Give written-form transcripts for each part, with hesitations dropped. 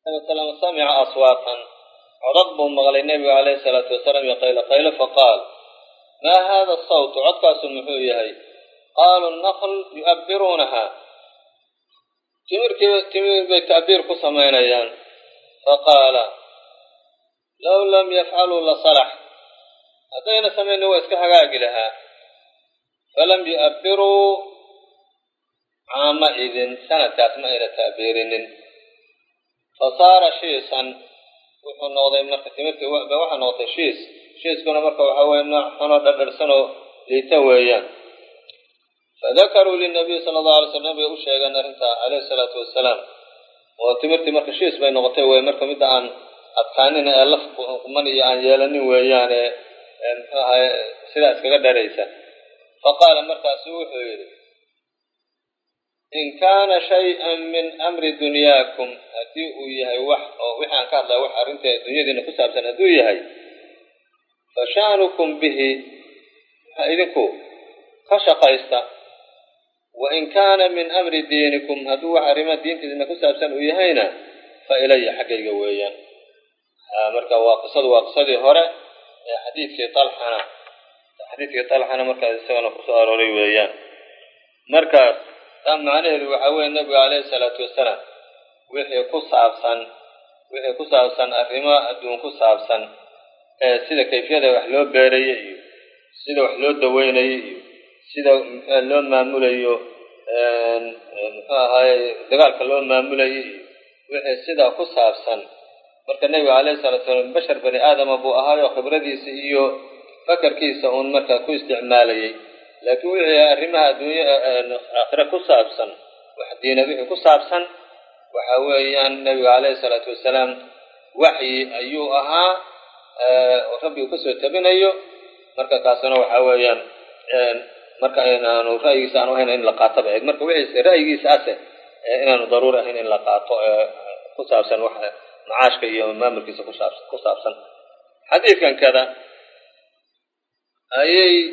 وسلم سمع أصواتا عضب مغلي النبي عليه الصلاة والسلام يقيل قيل فقال ما هذا الصوت عدك سمحويه قالوا النخل يؤبرونها تمر بتأبير كسمينيان فقال لو لم يفعلوا لصلح هذين سمينوا اسكحقاق لها فلم يؤبروا عامئذ سنة أسماء تأبيرين فصار شيسا وحنوضي مركة تمركي وحا نوضي شيس كنا مركة وحاوين حنا درسنو ليتويا فذكروا للنبي صلى الله عليه وسلم بأشياء أنه عليه الصلاة والسلام وتمرتي مركة شيس بين نغطي ومركة مدى عن أبخانين ألف مني عن يالني وياني سلاس كغدا ريسا فقال مركة سوحي إن كان شيئا من أمر دنياكم هديئوا يهي وحان كان الله وحا رنت الدنيا دي نفسها بسنة هدو يهي فشانكم به إذنكو كشقيستا وإن كان من أمر دينكم هدو وحا رمى الدين دي نفسها بسنة يهينا فإلي حقيقة ويان مركا واقصدي هورا حديث طلحنا مركا سوانا قصار وري ويان مركا تم معناه وحوي النبي عليه الصلاة والسلام وحي كصابسن الرماء الدون كصابسن سيدا كيفية وحلو باريه سيدا وحلو دوينيه سيدا لو ماموليه هاي دقالك لو ماموليه وحي سيدا كصابسن marka nabi alayhi salatu wasallam bashar bani aadam abu ahaayo khibradiisa iyo fakarkiisa oo marka ku isticmaalayay laakiin wixii arrimaha adduunyo aakhira ku saabsan wax diinada ku saabsan waxa weeyaan nabi alayhi salatu wasallam wahyi ayuu ahaa oo rabbi ku soo tabinayo marka kaasna waxa weeyaan marka inaanu ra'yigiisa aan ahayn in la qaato marka wixii ra'yigiisa inaanu daruuri ahayn in la qaato ku saabsan waxa معاشك يوم ما مركز كصابسن حديث كان كذا أي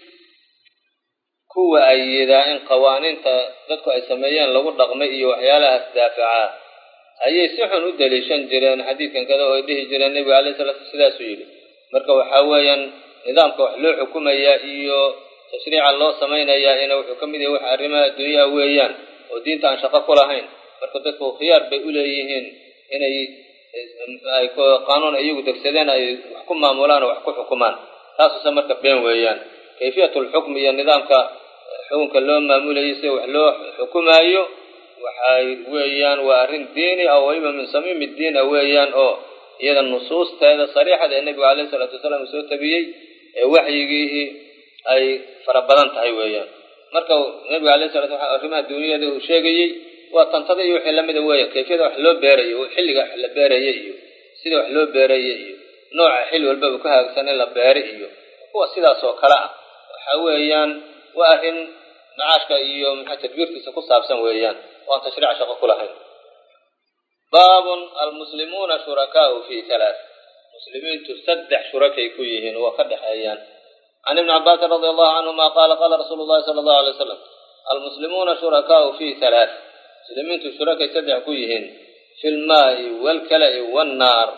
كوا أي إذا إن قوانين تذكر أسميان لو الرقمي وحيالها الدافعة أي سحن ودليشان جيران حديث كان كذا ويديه جيران النبي عليه الصلاة والسلام سيري مركوا حوايا نظام كحلو حكومة يا إيو تشريع الله سمينا يا إنه حكم ذي وحرمة الدنيا ويان ودين عن شقق لهين مركوا تذكر خيار بأوليهن إنه ay qaanuun ayagu degsadeen ay wax ku maamulaan oo wax ku xukumaan taas oo marka been weeyaan kayfiyatul hukm iyo nidaamka xukunka loo maamulayo si wax loo xukumayo waxay weeyaan waa arin diini oo wayba min samim diin weeyaan oo iyada nusuusteeda sariixada ee nabiga kaleey sallallahu alayhi wasallam soo tabiyay ee waxyigiihi ay farabadan tahay weeyaan marka nabiga kaleey sallallahu alayhi wasallam arrimaha duuniyada uu sheegay وتنتظر يوحي لمده ويا كيفية wax loo beerayo xilliga wax la beerayo iyo sida wax loo beerayo iyo nooca xil walba ku haagsan in la beerayo kuwa sidaas oo kala ah waxa weeyaan waa arin maashka iyo maxaa tadbiirkiisa ku saabsan weeyaan oo tashriic shaqo ku lahayn baabun almuslimuuna shurakaa'u fi thalath muslimiintu saddex shurakay ku yihiin oo ka dhaxeeyaan an ibn abbas radiyallahu anhu ma qala rasuulullah sallallahu alayhi wasallam almuslimuuna shurakaa'u fi thalath مسلمين شركاء سدع كويهن في الماء والكلاء والنار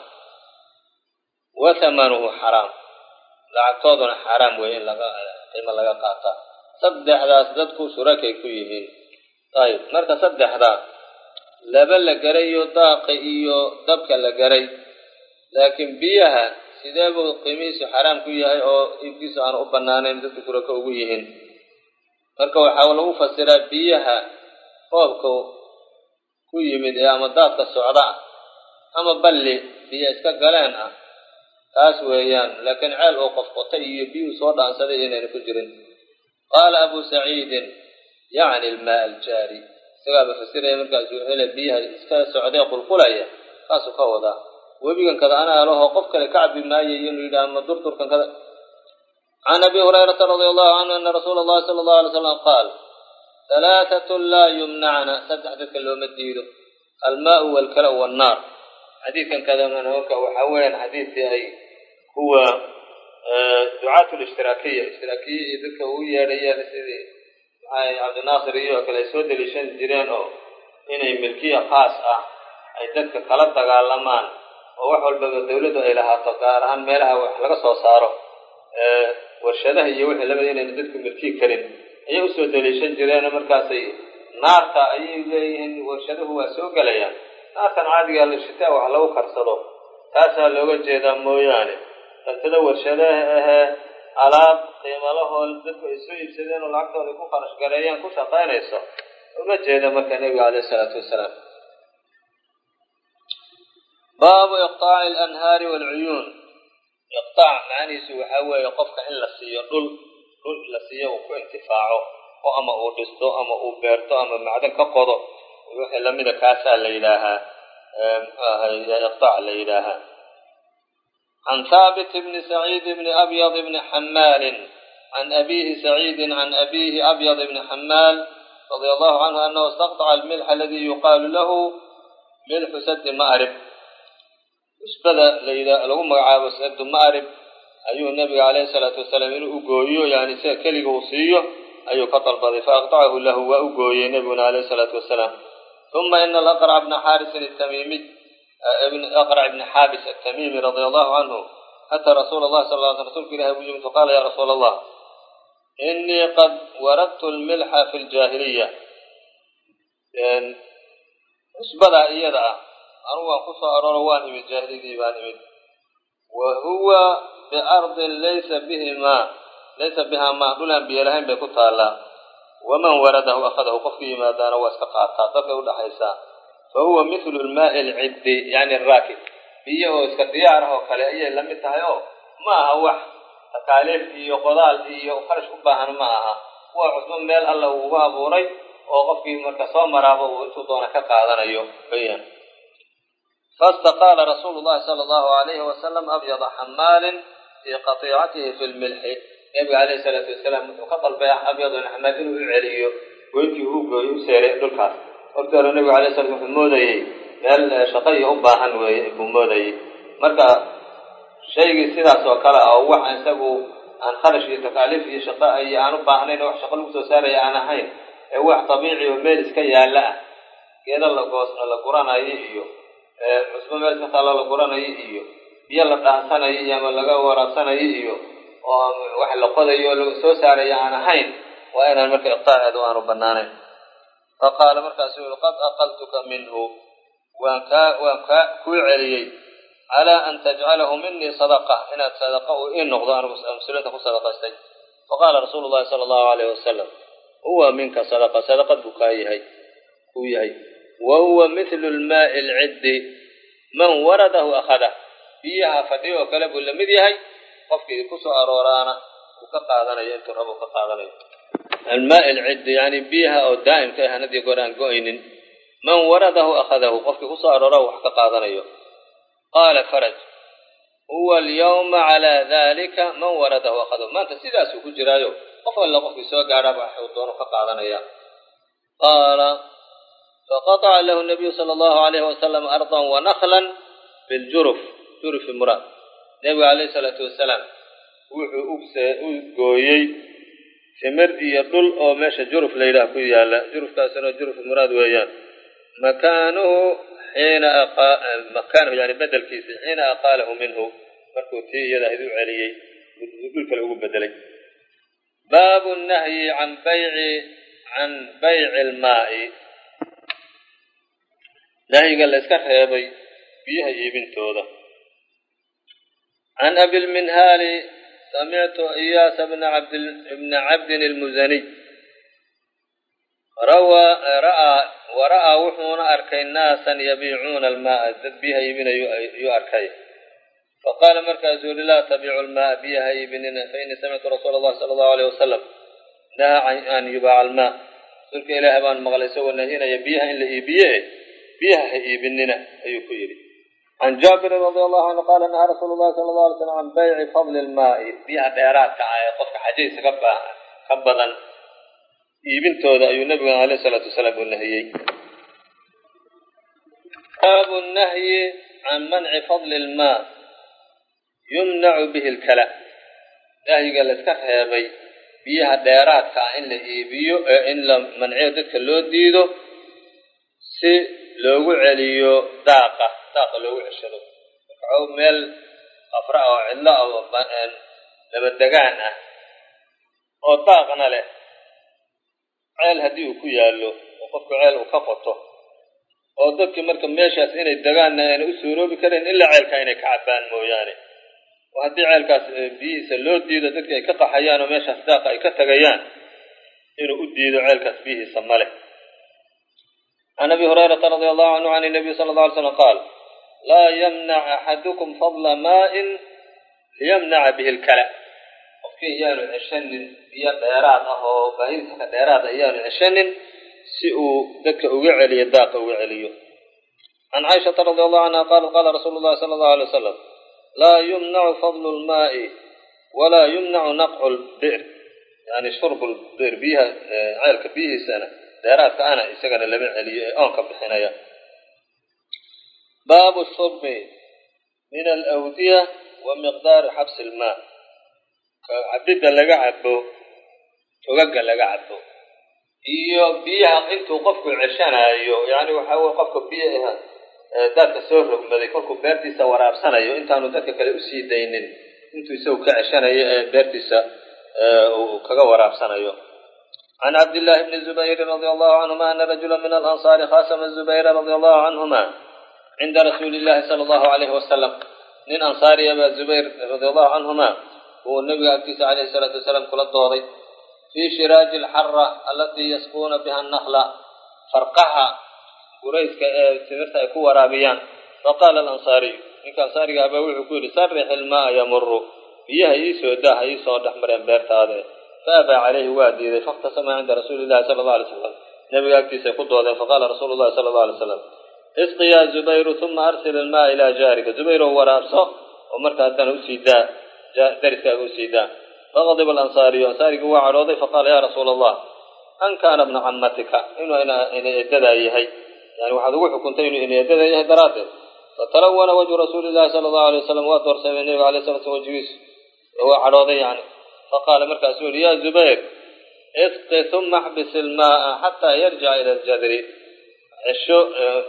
وثمنه حرام لعقودنا حرام وين لغا قيمه لغا قاطا سدح ذا سددكو شركاء كويهن طيب مركه سدح ذا لبل غريو داقيو دبك لغري لكن بيها سيدابو قيميس حرام كويهي او ابكيس aan u banaanayn dadku shuraka ugu yihiin marka waxa lagu fasiraa biyaha qoobku ku yimid ama daadka socda ama balli biyo iska galeen taas weeyaan laakiin ceel oo qof qotay iyo biyo soo dhaansaday inay ku jirin qala abu sa'id yaani al-maa al-jari sabab fasiray markaas uu helay biyaha iska socday qulqulaya kaas ka wada wabigan kada ana laho qof kale kacbi maayay inuu yiraahdo durturkan kada عن أبي هريرة رضي الله عنه أن رسول الله صلى الله عليه وسلم قال ثلاثة لا يمنعنا سدحتك اللوم الديدو الماء والكلاء والنار حديثا كذا من هوك وحوين حديث هو دعاة الاشتراكية ذكا هو ريال سيدي عبد الناصر يوكل يسود لشان جيران إنه ملكية خاصة ay dadka kala dagaalamaan oo wax walbaba dawladdu ay lahaato gaar ahaan meelaha wax laga soo saaro warshadaha iyo wixii lamid inayna dadku milkii karin ayay usoo daliishan jireen markaasay naarta ayay leeyihiin warshaduhu waa soo gelayaan naartan caadiga la shitaa wax lagu karsado taasaa looga jeedaa mooyaane dantada warshadaha ahee alaab qiimo lahood dadku ay soo iibsadeen oo lacagtooda ku kharash gareeyaan ku shaqaynayso uma jeeda marka nebiga calayhi salaatu wasalaam. baabu iqtaaci alanhaari waalcuyuun. iqtaac macnihiisu waxaa weeye qofka in la siiyo dhul la siiyo uu ku intifaaco oo ama uu dhisto ama uu beerto ama macdan ka qodo wixii lamida kaasaa la yidhaahaa iqtaac la yidhaahaa. عن ثابت بن سعيد بن أبيض بن حمال عن أبيه سعيد عن أبيه أبيض بن حمال رضي الله عنه أنه استقطع الملح الذي يقال له ملح سد مأرب. isbada lagu magacaabo sadu ma'rib ayuu nabiga calayhi salaatu wasalaam inuu u gooyo yani sida keliga uu siiyo ayuu ka dalbaday faaqtacahu lahu waa u gooyey nabiguna calayhi salaatu wasalaam. ثم إن الأقرع بن حارس التميمي أقرع بن حابس التميمي رضي الله عنه أتى رسول الله صلى الله عليه وسلم رسولك إليه بجمع فقال يا رسول الله إني قد وردت الملح في الجاهلية. isbada iyada أنا وأنقص أروان من جاهلي بان من وهو بأرض ليس بها ماء دون بيلهم بكتالا ومن ورده أخذه قفي ما دان واستقاطع طفل ولا حيسان فهو مثل الماء العد يعني الراكد بيه اسكدياره وكلايه لم يتهيو ما هو تكاليف iyo qodaal iyo kharash u baahan ma aha waa cusman meel alla uu abuuray oo qofkii marka soo maraabo uu intuu doona ka qaadanayo bayaan. فاستقال رسول الله صلى الله عليه وسلم أبيض حمال في قطيعته في الملح. النبي عليه الصلاة والسلام قتل بيع أبيض حمال إنه يعليه وينتي هو يسير دلكاس. قلت له النبي عليه الصلاة والسلام مودي قال شقي أباهن ومودي مركا شيء سيداس وكلا أو واحد سبوا عن خرج تكاليف شقاء يعني أباهنين وح شغل متسارع يعني هين واحد طبيعي وميلس كي لا كذا الله قصنا القرآن أيه cusbo meel ka taalo la qoranayo iyo biyo la dhaansanayo iyo ama laga waraabsanayo iyo oo wax la qodayo lagu soo saarayo aan ahayn waa inaan marka iqtaaceedu aanu banaanayn. faqaala markaasuu yidhi qad aqaltuka minhu waan ka ku celiyey calaa an tajcalahu minii sadaqa inaad sadaqa u ii noqdo anigu muslimiinta ku sadaqaystay. faqaala rasuulu llahi sala allahu alayhi wasalam huwa minka sadaqa sadaqad buu kaa yahay kuu yahay وهو مثل الماء العد من ورده أخذه بيها فديه وكلب لمد يهي قفكي كسو أرورانا وكقادنا ينتو ربو كقادنا. الماء العد يعني بيها أو دائم كيها ندي قران قوين من ورده أخذه قفكي كسو أرورا وكقادنا. قال فرج هو اليوم على ذلك من ورده أخذه ما أنت سيداسو كجرايو قفل قفكي سوى قارب وحيوطون وكقادنا. قال فقطع له النبي صلى الله عليه وسلم أرضا ونخلا بالجرف جرف المراد. النبي عليه الصلاة والسلام وحو قويي ثمر يدل أو ماشى جرف ليلة كويالا جرف كاسنا جرف المراد ويان مكانه مكانه يعني بدل كيسي حين أقاله منه فركوتي يذهب عليه يقول له بدلي. باب النهي عن بيع الماء. نهي قال اسك خيبي بيها يبنتودا. عن أبي المنهال سمعت إياس بن عبد المزني رأى وحون أركي ناسا يبيعون الماء بيها يبن يؤركي فقال مركز لا تبيع الماء بيها يبننا فإني سمعت رسول الله صلى الله عليه وسلم نهى عن أن يباع الماء سلك إله بان مغلسة ونهينا يبيها إلا يبيه بيها إبننا أيكيري. عن جابر رضي الله عنه قال أن رسول الله صلى الله عليه وسلم عن بيع فضل الماء بيها بيرات قفك حديث خبضا إبنته ذا أي النبي عليه الصلاة والسلام والنهي. باب النهي عن منع فضل الماء يمنع به الكلى. نهي قال اسكخها بي بيها بيرات إن لإيبيو إن لم منعه ذلك اللو ديدو سي loogu celiyo daaqa loogu ceshado marka meel afra oo cidlo oo laba degaan ah oo daaqna leh ceel haddii uu ku yaallo oo qofku ceel uu ka qoto oo dadkii marka meeshaas inay degaanna ayna u suuroobi karin ilaa ceelka inay ka cabbaan mooyaane oo haddii ceelkaas biyihiisa loo diido dadkii ay ka qaxayaan oo meeshaas daaqa ay ka tagayaan inuu u diido ceelkaas biyihiisa ma leh can abi hurayrata radia allahu canhu can inabiy sala alla alay slam qaal laa yamnac axadukum fadla maa'in liyamnaca bihi lkala qofkii iyaanu ceshanin biyo dheeraad ah oo baahidiisa ka dheeraad ah iyaanu ceshanin si uu dadka uga celiyo daaqa uga celiyo can caaishata radi allahu canha qaalat qaala rasuulu llahi sala allahu alay wasalam laa yumnacu fadlu lmaa'i walaa yumnacu naqcu lbi'r yani shurbu lbi'r biyaha ceelka biyihiisana dheeraadka ana isagana lama celiyo ee oonka bixinaya baabu shurbi min alawdiya wa miqdaari xabsi ilmaa cabidda laga cabo togaga laga cabo iyo biyaha intuu qofku ceshanaayo yani waxa weye qofka biyaha daadka soo rogmaday kolkuu beertiisa waraabsanayo intaanu dadka kale usii daynin intuu isagu ka ceshanayo ee beertiisa uu kaga waraabsanayo can cabdillahi bni zubayri radia allahu canhuma ana rajula min alansaari khasama zubayra radia allahu canhuma cinda rasuuli llahi sala allahu alayhi wasalam nin ansaariya baa zubayr radia allahu canhuma uu nabiga agtiisa calayhi salaatu wasalaam kula dooday fii shiraaji alxara alatii yasquuna biha annakla farqaha gurayska ee timirta ay ku waraabiyaan faqaala alansaariyu ninka ansaariga abaa wuxuu ku yidhi sarrix ilmaaa yamuru biyaha iisoo daa iisoo dhex mareen beertaade faabaa calayhi waa diiday fakhtasama cinda rasuuli llahi sala allahu alay slam nabiga agtiisay ku doodeen faqaala rasuulu llahi sala allahu alay slam isqi yaa zubayru uma arsil ilmaa ilaa jaarika zubayrow waraabso oo marka haddana usii daa dariskaaga usii daa faqadiba alansaariyu ansaarigii waa cadhooday faqaala yaa rasuula allah an kaana bna cammatika inuu ina eedadaa yahay yani waxaad ugu xukuntay inuu ina eedadaa yahay daraaddeed fatalawana wajhu rasuuli llahi sala allahu alay wasalam waa doorsamay nabiga alay sala slam wajigiisu waa cadhooday yani faqaala markaasuu yihi ya zubayr isqi uma axbis ilmaaa xataa yarjica ila aljadri cesho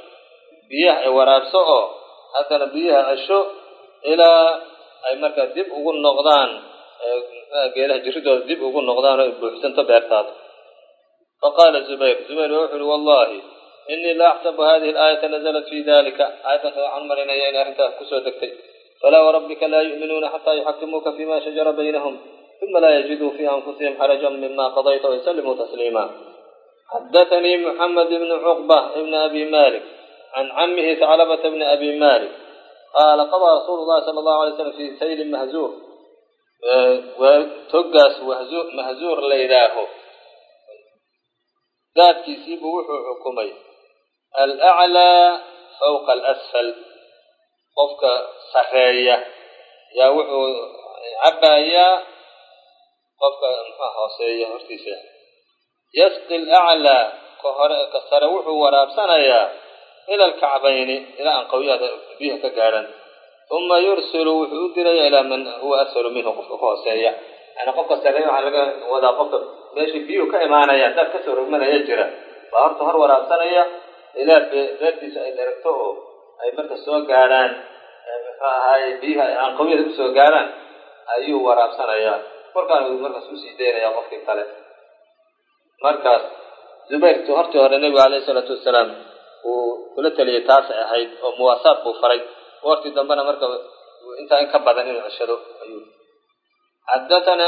biyaha waraabso oo haddana biyaha cesho ilaa ay markaa dib ugu noqdaan geelaha jiridooda dib ugu noqdaan oo buuxsanto beertaada faqaala zubayr wuxuu uhi wallahi inii la axsabu hadihi alaayata nazalat fi dalika aayaddanka waxaan marinaya inay arrintaas kusoo degtay falaa warabbika laa yu'minuuna xataa yuxakimuuka fima shajara baynahum uma laa yajiduu fi anfusihim xarajan mima qadayta waysallimuu tasliima xadaanii muxamed ibnu cuqba ibni abi malik can camihi thaclabata bni abi malik qaala qadaa rasuulu llahi sala allahu alay slam fi sayli mahzuur togaas mahzuur la yidhaaho daadkiisiibuu wuxuu xukumay alaclaa fawqa alasfal qofka sarreeya yaa wuxuu cabaayaa qofka muxua hooseeya hortiisa yasqi alaclaa ka sare wuxuu waraabsanayaa ila alkacbayni ilaa anqawyada biyaha ka gaadhan uma yursilu wuxuu u diraya ilaa man huwa asfalu minhu qofka ka hooseeya yani qofka sarreeya waxaa laga wadaa qofka meeshii biyuhu ka imaanayaan daad kasoo rogmanaya jira baa horta hor waraabsanaya ilaa beertiisa ay dheragto oo ay marka soo gaadhaan muxuu ahaaye biyaha anqawyada usoo gaadhaan ayuu waraabsanayaa kolkaan markaas usii daynaya qofkii kale markaas zubayrtu hortii hore nebiga alayhi salaatu wasalaam uu kula taliyay taasay ahayd oo muwaasaad buu faray goortii dambena marka intaa in ka badan inuu ceshado ayuu xadathana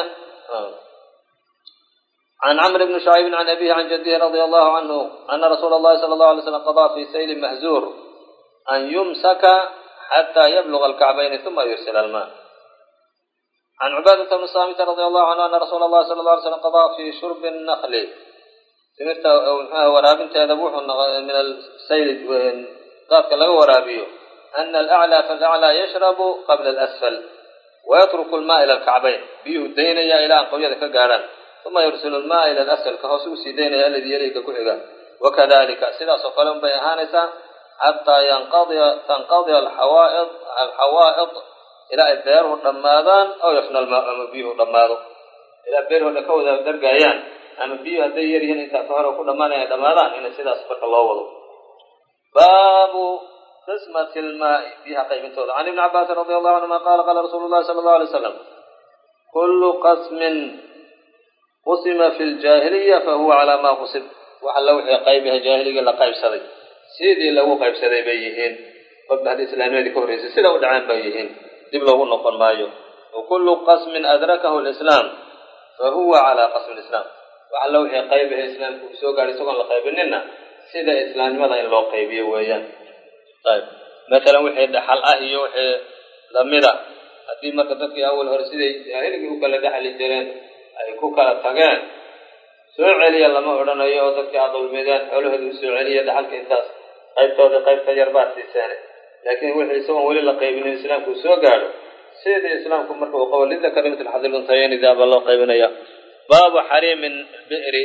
can camr bni shucayb can abihi can jadihi radia allahu canhu ana rasuula allahi sala allahu alay slam qadaa fi sayli mahzuur an yumsaka xataa yabluga alkacbayni uma yursila almaa can cubaadata bni saamita radia allahu canhu ana rasuula allahi sala alla alay slam qadaa fi shurbi annakli timirta muxuaha waraabinteeda wuxuu min asayli daadka laga waraabiyo ana alaclaa falaclaa yashrabu qabla alasfal wayatruku almaa ila alkacbayn biyuhu daynaya ilaa anqawyada ka gaadhaan uma yursilu almaa ila alasfal ka hoose usii daynaya aladii yaliga ku xiga wakadalika sidaas oo kale unbay ahaanaysaa xataa tanqadiya alxawaa'id ilaa ay beeruhu dhammaadaan aw yafna almaa ama biyuhu dhammaado ilaa beeruhu ka wada dargaayaan ama biyuhu hadday yaryihiin intaa ka hore ku dhammaanaya dhammaadaan inay sidaas marka loo wado باب قسمة الماء فيها قيمة. عن ابن عباس رضي الله عنهما قال قال رسول الله صلى الله عليه وسلم كل قسم قسم في الجاهلية فهو على ما قسم وحل وحي قيبها جاهلية لقيب سدي سيدي لو قيب سدي بيهين قبل هذه الإسلامية كوريسي سيدا ودعان بيهين دب لو نقل مايو وكل قسم أدركه الإسلام فهو على قسم الإسلام وحل وحي قيبها إسلام كبسوك على سوق لقيبننا سيدا إسلام ماذا إن لو قيبيه ويان. طيب مثلا وحي دحل أهي وحي لمدة haddii marka dadkii awal hore siday jaahiligi u kala dhaxli jireen ay ku kala tageen soo celiya lama odhanayo oo dadkii aad dulmideen xoolahooda u soo celiya dhaxalka intaas qaybtooda qaybta yar baa siiseen laakiin wixii isagoon weli la qaybinin islaamku soo gaadho sidii islaamku marka uu qabo lidda kalimatul xadil untayn idaaba loo qaybinaya. baabu xariimin bi'ri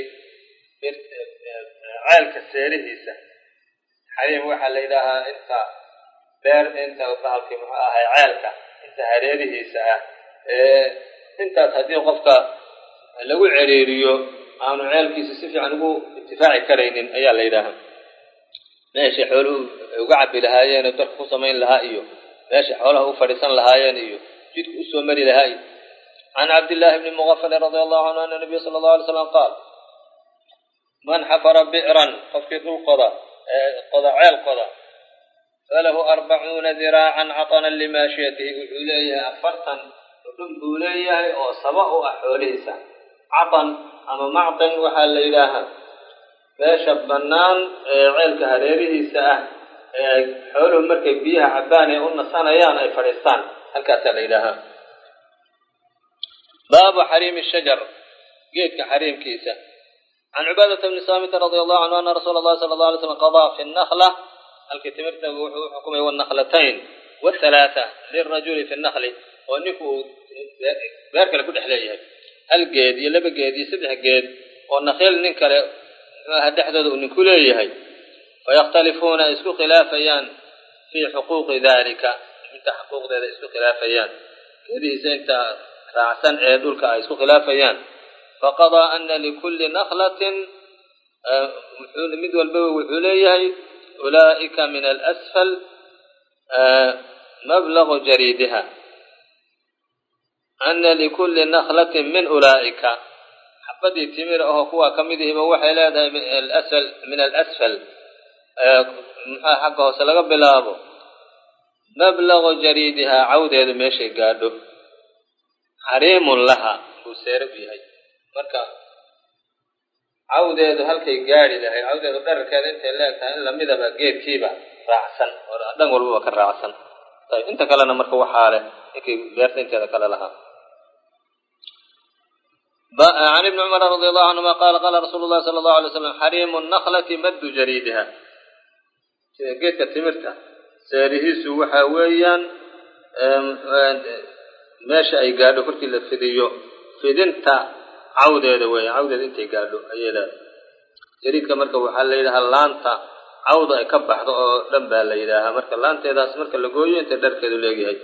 ceelka seerihiisa. xariim waxaa la yidhaahaa inta beer inta bahalkii muxuu ahay ceelka hareerihiisa ah intaas haddii qofka lagu ciriiriyo aanu ceelkiisa si fiican ugu intifaaci karaynin ayaa la yidhaahaa. meesha xooluhu uga cabbi lahaayeen oo darka ku samayn lahaa iyo meesha xoolaha u fadhiisan lahaayeen iyo jidka usoo mari lahaa iyo. can cabdillaahi bni muqafal radi allahu canhu ana nabiya sala allahu alay slam qaal man xafara bi'ran qofkii dhul qoda ceel qoda فله 40 ذراعا عطنا لماشيته وحوليه 40 ودن بوليه او سبا احوليسا عطن اما معطن وحال ليلها meesha banaan ceelka hareerihiisa ah xooluhu markay biyaha cabaan ay u nasanayaan ay fadhiistaan halkaas la ilaaha. baabu xariim الشجر geedka xariimkiisa. عن عبادة بن صامت رضي الله عنه أن رسول الله صلى الله عليه وسلم قضى في النخلة الكتمرة حكمه والنخلتين والثلاثة للرجل في النخل ونكو ذاك لكل حليه الجيد يلبى جيد يسبح جيد والنخيل ننكر هدحدد ونكوليه ويختلفون اسكو خلافيان في حقوق ذلك انت حقوق ذلك اسكو خلافيان هذه انت راعسن عيدولك اسكو خلافيان. فقضى أن لكل نخلة مد والبوي والحليه أولئك من الأسفل مبلغ جريدها أن لكل نخلة من أولئك حبدي تمر أو قوة كمده بوحي لا من الأسفل حقه سلق بلابه مبلغ جريدها عودة ماشي قادو حريم لها وسير فيها مركا عودة halkay gaari lahay cawdeedu dharkeeda inta leegtahay in lamidaba geedkiiba raacsan oo dhan walba ka raacsan tay inta kalena marka waxa leh inkii beerta inteeda kala laha. عن ابن عمر رضي الله عنهما قال قال رسول الله صلى الله عليه وسلم حريم النخلة مد جريدها geedka timirta seerihiisu waxa weeyaan meesha ay gaadho korkii la fidiyo fidinta cawdeeda way cawdeeda intay gaadho ayada jariidka marka waxa la yiraahdaa laanta cawda ay ka baxdo oo dhan baa la yiraahdaa marka laanteedaas marka la gooyo inta dharkeedu leeyahay.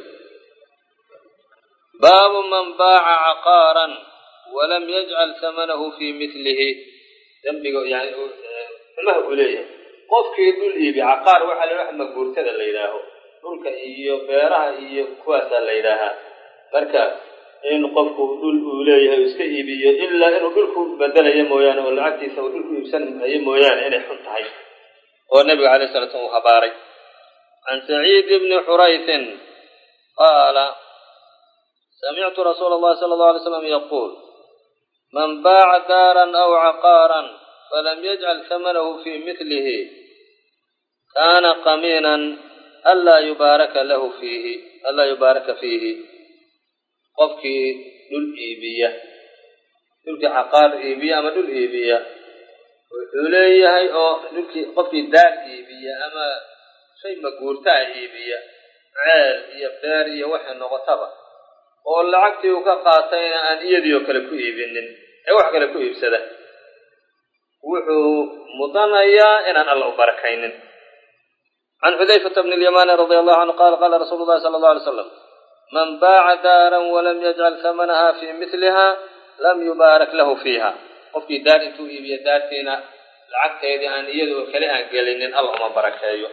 baabu man baa'a aqaran wa lam yaj'al thamanahu fi mithlihi dambiga yani ma uu leeyahay qofkii dhul iibi aqar waxa la yiraahdaa magbuurtada la yiraahdo dhulka iyo beeraha iyo kuwaas la yiraahdaa marka in qofku dhul uu leeyahay iska iibiyo illa inuu dhulku badalayo mooyaan oo lacagtiisa uu dhulku iibsan mooyaan inay xun tahay oo nabiga kaleey sallallahu alayhi wasallam habaaray. عن سعيد بن حريث قال سمعت رسول الله صلى الله عليه وسلم يقول من باع دارا أو عقارا فلم يجعل ثمنه في مثله كان قمينا ألا يبارك له فيه ألا يبارك فيه. qofkii dhul iibiya dhulka aqaar iibiya ama dhul iibiya wuxuu leeyahay oo dhulkii qofkii daar iibiya ama shay maguurta iibiya ceel iyo beer iyo waxa noqotaba oo lacagtii uu ka qaatayna aan iyadii kale ku iibinin ee wax kale ku iibsada wuxuu mudanayaa inaan Allah u barakaynin. عن حذيفة بن اليمان رضي الله عنه قال قال رسول الله صلى الله عليه وسلم من باع دارا ولم يجعل ثمنها في مثلها لم يبارك له فيها. وفي دار توئي بيدارتنا lacagteedii aan iyadu kale aan gelinin alla uma barakeeyo.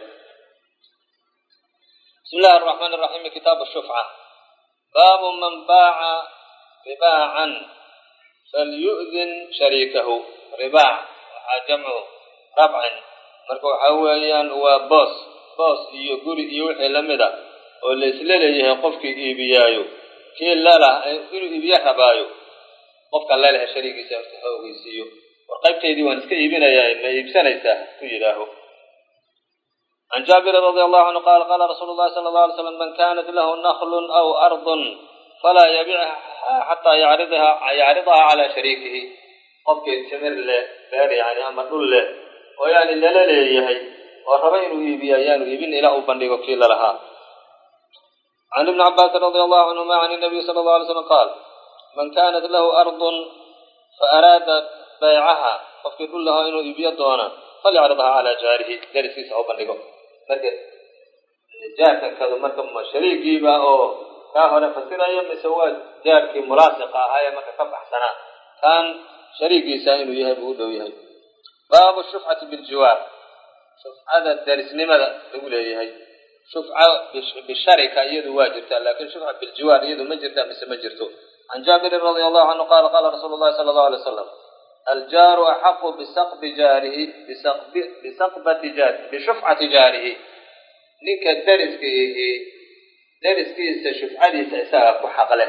بسم الله الرحمن الرحيم. كتاب الشفعة. باب من باع رباعا فليؤذن شريكه. رباع جمعه ربع، marka waxa weeyaan waa boos iyo guri iyo wixii lamida oo la isla leeyahay qofkii iibiyaayo kii lala inuu iibiyo rabaayo qofka lala shariigiisa hawgiisiyo war qaybteedii waan iska iibinayaa ma iibsanaysaa ku yiraaho. عن جابر رضي الله عنه قال قال رسول الله صلى الله عليه وسلم من كانت له نخل أو أرض فلا يبيعها حتى يعرضها على شريكه. قفك تمر له بار يعني أما نقول له ويعني لا يهي وربين يبيان يبين إلى أبني وكيل لها. عن ابن عباس رضي الله عنهما عن النبي صلى الله عليه وسلم قال من كانت له أرض فأراد بيعها قفك يقول لها إنه يبيع دونا فليعرضها على جاره درسيس أو بنيكم. marka jaarka kale marka ma shariigiiba oo ka hore fasiraya misawaad jaarkii mulaasiqa ahaa marka ka baxsana kan shariigiisa inuu yahay buu dhow yahay. baabu shuf'ati bil jiwar. shuf'ada darisnimada lagu leeyahay. shuf'a bi sharika iyadu waa jirtaa laakiin shuf'a bil jiwar iyadu ma jirtaa mise ma jirto. عن جابر رضي الله عنه قال قال رسول الله صلى الله عليه وسلم الجار أحق بسقب جاره بسقبة جاره بشفعة جاره. نك درس كيه شفعة سأساق حقله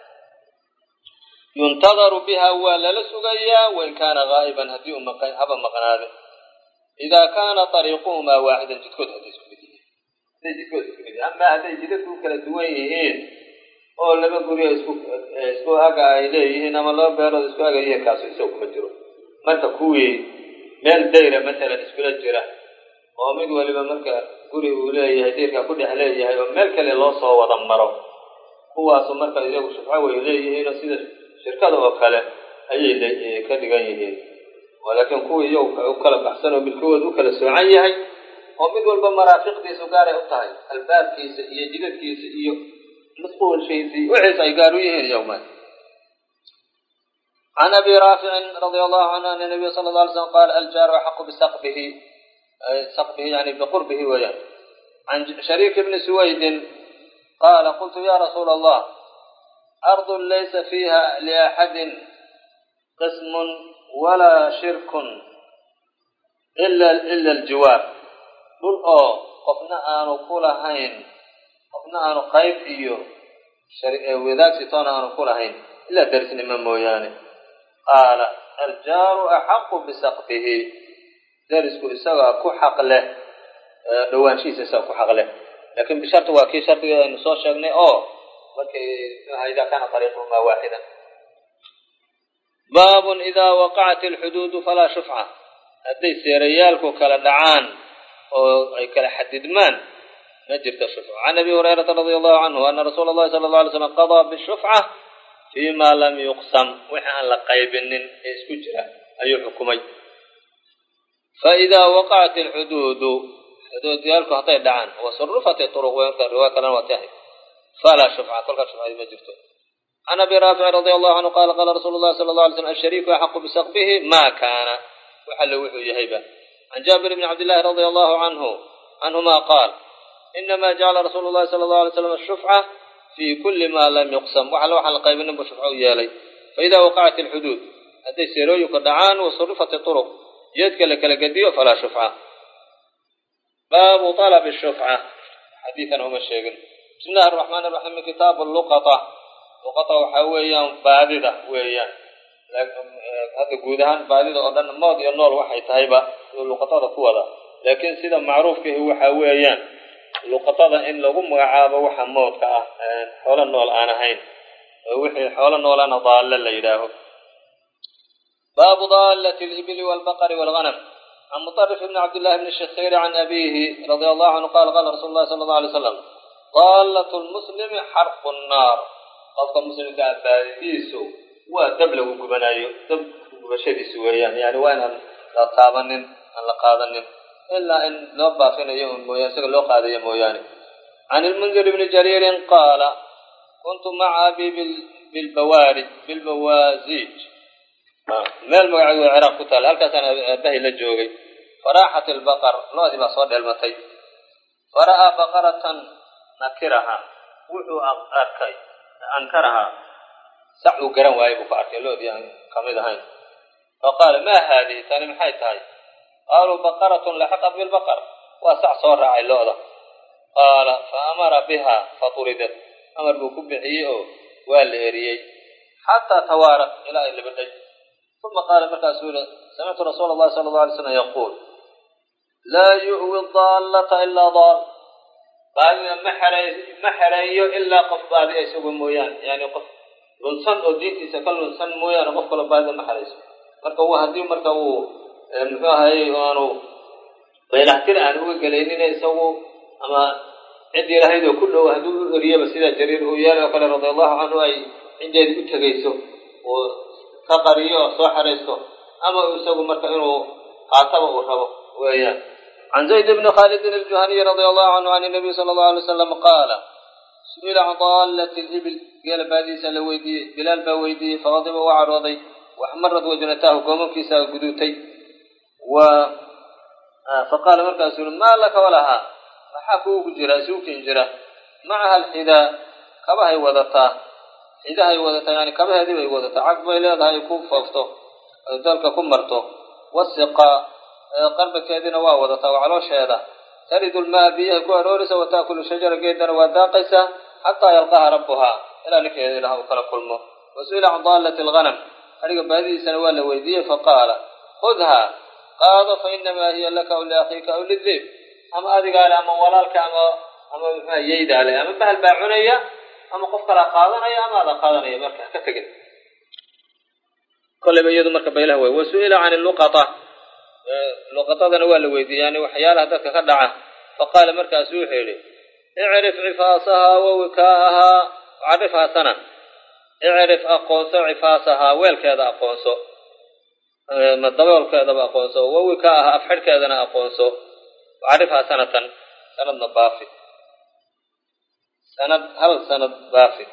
ينتظر بها ولا لسقيا وإن كان غائبا هدي هبا مقناده. إذا كان طريقهما واحدا تتكد هديس كبيرة. أما هذا جدته كلا دويهين oo laba guri isku aga ay leeyihiin ama laba beerood isku aga iyo kaas isoo kuma jiro. marka kuwii meel dayra mesela iskula jira oo mid waliba marka guri uu leeyahay deerka ku dhex leeyahay oo meel kale loo soo wada maro kuwaas marka iyagu shufca way leeyihiin sida shirkada oo kale ayay ka dhigan yihiin. walakin kuwii iyagu kala baxsan oo milkooda u kala soocan yahay oo mid walba maraafiqdiisu gaar ay u tahay albaabkiisa iyo jidadkiisa iyo مسؤول شيء وعيسى قالوا يهين يوما. عن أبي رافع رضي الله عنه أن النبي صلى الله عليه وسلم قال الجار أحق بسقبه سقبه يعني بقربه وياه. عن شريك بن سويد قال قلت يا رسول الله أرض ليس فيها لأحد قسم ولا شرك إلا الجوار. قل قفنا أن كل هين أنا قيب إيوه وذاك سيطان أنا كلهين إلا درسني من موياني. قال الجار أحق بسقطه. درسك إساقا كحق له دوان شيء إساقا كحق له لكن بشرط واكي شرط نصوص شغني إذا كان طريقهما واحدا. باب إذا وقعت الحدود فلا شفعة. هذي سيريالك كلا دعان أو كلا حددمان نجرت الشفعة. عن أبي هريرة رضي الله عنه أن رسول الله صلى الله عليه وسلم قضى بالشفعة فيما لم يقسم وحان لقيب إسكجرة أي حكمي. فإذا وقعت الحدود حدود يالك حتى دعان وصرفت الطرق وينكر رواية كلام وتاهي فلا شفعة كل شفعة ما جرته. عن أبي رافع رضي الله عنه قال قال رسول الله صلى الله عليه وسلم الشريك يحق بسقبه ما كان وحل وحو يهيبه. عن جابر بن عبد الله رضي الله عنهما قال إنما جعل رسول الله صلى الله عليه وسلم الشفعة في كل ما لم يقسم وحل قيبنا بشفعه يالي. فإذا وقعت الحدود هذي سيروي قدعان وصرفت الطرق يدك لك لقديه فلا شفعة. باب طلب الشفعة. حديثا هم الشيخ. بسم الله الرحمن الرحيم. كتاب اللقطة. لقطة وحويا باددة ويا هذا جودهان باددة أردنا ماضي النور وحي تهيبة اللقطة قوة لكن سيدا معروف كه هو حويا luqatada in lagu magacaabo waxa moodka ah xoolo nool aan ahayn wixii xoolo nool aan daalla la yiraaho. باب ضالة الإبل والبقر والغنم. عن مطرف بن عبد الله بن الشخير عن أبيه رضي الله عنه قال قال رسول الله صلى الله عليه وسلم ضالة المسلم حرق النار. قصد المسلم كأباديسه ودبله قبنايه دب بشدي سويا يعني وين لا طابنن لا قادنن إلا إن لبى فينا يوم مويان سقى لو قاد يوم مويان. عن المنذر بن جرير قال كنت مع أبي بالبوازيج meel magaceedu waa ciraaq ku taala halkaasaan aabahay la joogay faraaxat albaqar loodii baa soo dheelmatay fara'aa baqaratan nakiraha wuxuu arkay ankaraha sax uu garan waayey buu ka arkay loodii aan kamid ahayn faqaala maa haadihi tani maxay tahay qaaluu baqaratun laxaqat bilbaqar waa sax soo raacay looda qaala fa amara biha faturidat amar buu ku bixiyey oo waa la eriyey xataa tawaarat ilaa ay libidhay uma qaala markaasuu yihi samictu rasuula allahi sala allahu alay slam yaquul laa yu'wi daallata ilaa daal baadina ma xereeyo ilaa qof baadiya isagu mooyaane yani qof lunsan oo diintiisa ka lunsan mooyaane qof kalo baadida ma xerayso marka haddii marka uu muxuu ahayey aanu baylaxtir aan uga gelaynin isagu ama ciddii lahayd oo ku dhow hadduu u eriyaba sidaa jariir uu yeelay oo kale radia allahu canhu ay cindeedi u tegayso oo ka qariyo oo soo xeraysto ama isagu marka inuu qaataba uu rabo weeyaan can zayd bni khaalidin aljuhaniyi radia allahu canhu can nabiy sala allahu alay wasalam qaala su'ila can daallati libil geela baadiisa la weydiiyey bilaal baa weydiiyey faqadiba waa cadhooday waxmarad wajnataahu goomankiisa guduutay faqaala markaasuu yihi maa laka walahaa maxaa kuugu jira isuukin jira macaha alxidaa kabahay wadataa xidahay wadataa yani kabaheedii bay wadataa cag bay leedahay ku foofto ay dalka ku marto wasiqaa qarbakeediina waa wadataa waa caloosheeda taridu lmaa biyahay ku arooraysa wataakulu shajara geedana waa daaqaysaa xataa yalqaha rabbuhaa ilaa ninkeeda ilaah uu kala kulmo wasu'ila can daallati alghanam ariga baadidiisana waa la weydiiyey faqaala khudhaa qaado fa inamaa hiya laka aw liakhiika aw lidib ama adigaale ama walaalka ama muxua yeydaale ama bahal baa cunaya ama qof kalaa qaadanaya ama adaa qaadanaya marka ka tegin kolleyba iyadu marka baylaha way wasu'ila can luqata luqatadana waa la weydiiyey yani waxyaalaha dadka ka dhaca faqaala markaasu wuxuu yidhi icrif cifaasahaa wa wikaa'ahaa carifhaa sana icrif aqoonso cifaasahaa weelkeeda aqoonso daboolkeedaba aqoonso wa wikaa'ahaa afxidhkeedana aqoonso carifhaa sanatan sanadna baafi hal sanad baafi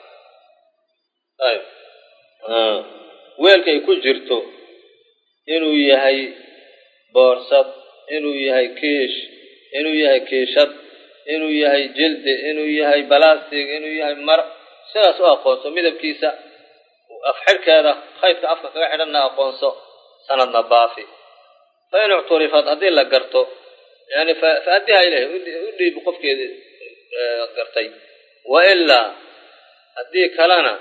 weelkay ku jirto inuu yahay boorsad inuu yahay kiish inuu yahay kiishad inuu yahay jildi inuu yahay balastig inuu yahay mar sidaas u aqoonso midabkiisa afxidhkeeda khaydka afka kaga xidhanna aqoonso sanadna baafi fa in ucturifad haddii la garto yani faaddiha ilayh u dhiib qofkeedi gartay wa ilaa haddii kalena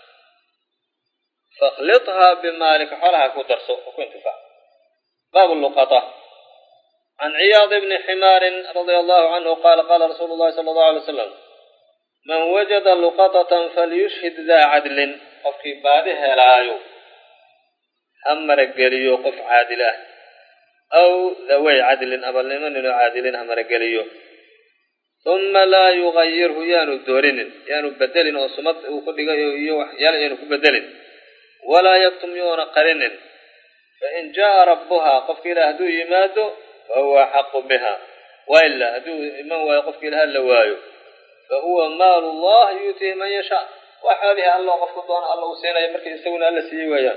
fakhlithaa bimaalika xoolaha ku darso oo ku intifaac baabu luqata can ciyaad bni ximaarin radia allahu canhu qaala qaala rasuulu llahi sala allahu alay wasalam man wajada luqatatan falyushhid daa cadlin qofkii baadi helaayo ha marageliyo qof caadil ah aw dawey cadlin abalnimaninoo caadilin ha marageliyo uma laa yugayirhu yaanu doorinin yaanu bedelin oo sumad uu ku dhigayo iyo waxyaala yaanu ku bedelin walaa yaktum yoona qarinin fain jaa'a rabbuhaa qofka ilaah hadduu yimaado fahuwa axaqu biha wailaa hadduu iman waayo qofka ilaah la waayo fahuwa maalu llah yuutiihi man yashaa waa xoolihi alloo qofku doona alla uu siinaya markii isaguna alla siiyey waayaan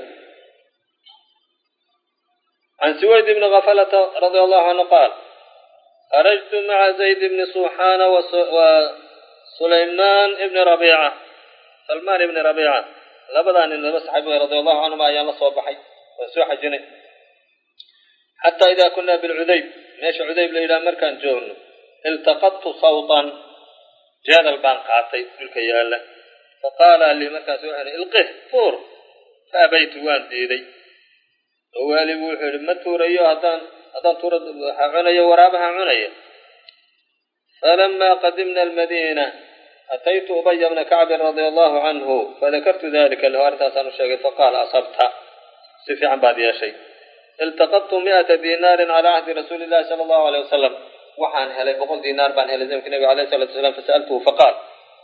can suwayd bni kafalata radia allahu canhu qaal kharajtu maca zayd bni suuxaana wa sulaymaan ibni rabiica salmaan ibni rabiica labadaa nin laba saxaabiga radia allahu canhuma ayaan la soo baxay waan soo xajinay xataa idaa kunaa bilcudayb meesha cudayb la yidhaha markaan joogno iltaqadtu sawtan jeedal baan qaatay dhulka yaalla faqaala lii markaas wuxuu yidhi ilqih tuur fa abaytu waan diiday oo waalibu wuxuu yidhi ma tuurayo haddaan tuura waxaa cunayo waraabaha cunaya falamaa qadimna almadiina ataytu ubaya bna kacbin radia allahu canhu fadakartu dalika lahu arrintaasaan u sheegay faqaala asabta si fiican baad yeeshay iltaqadtu 100 dinaarin calaa cahdi rasuuli llahi sala allahu aleyh wasalam waxaan helay 100 dinaar baan helay zamkii nabiga alayh salatu wasalaam fasa'altuhu faqaal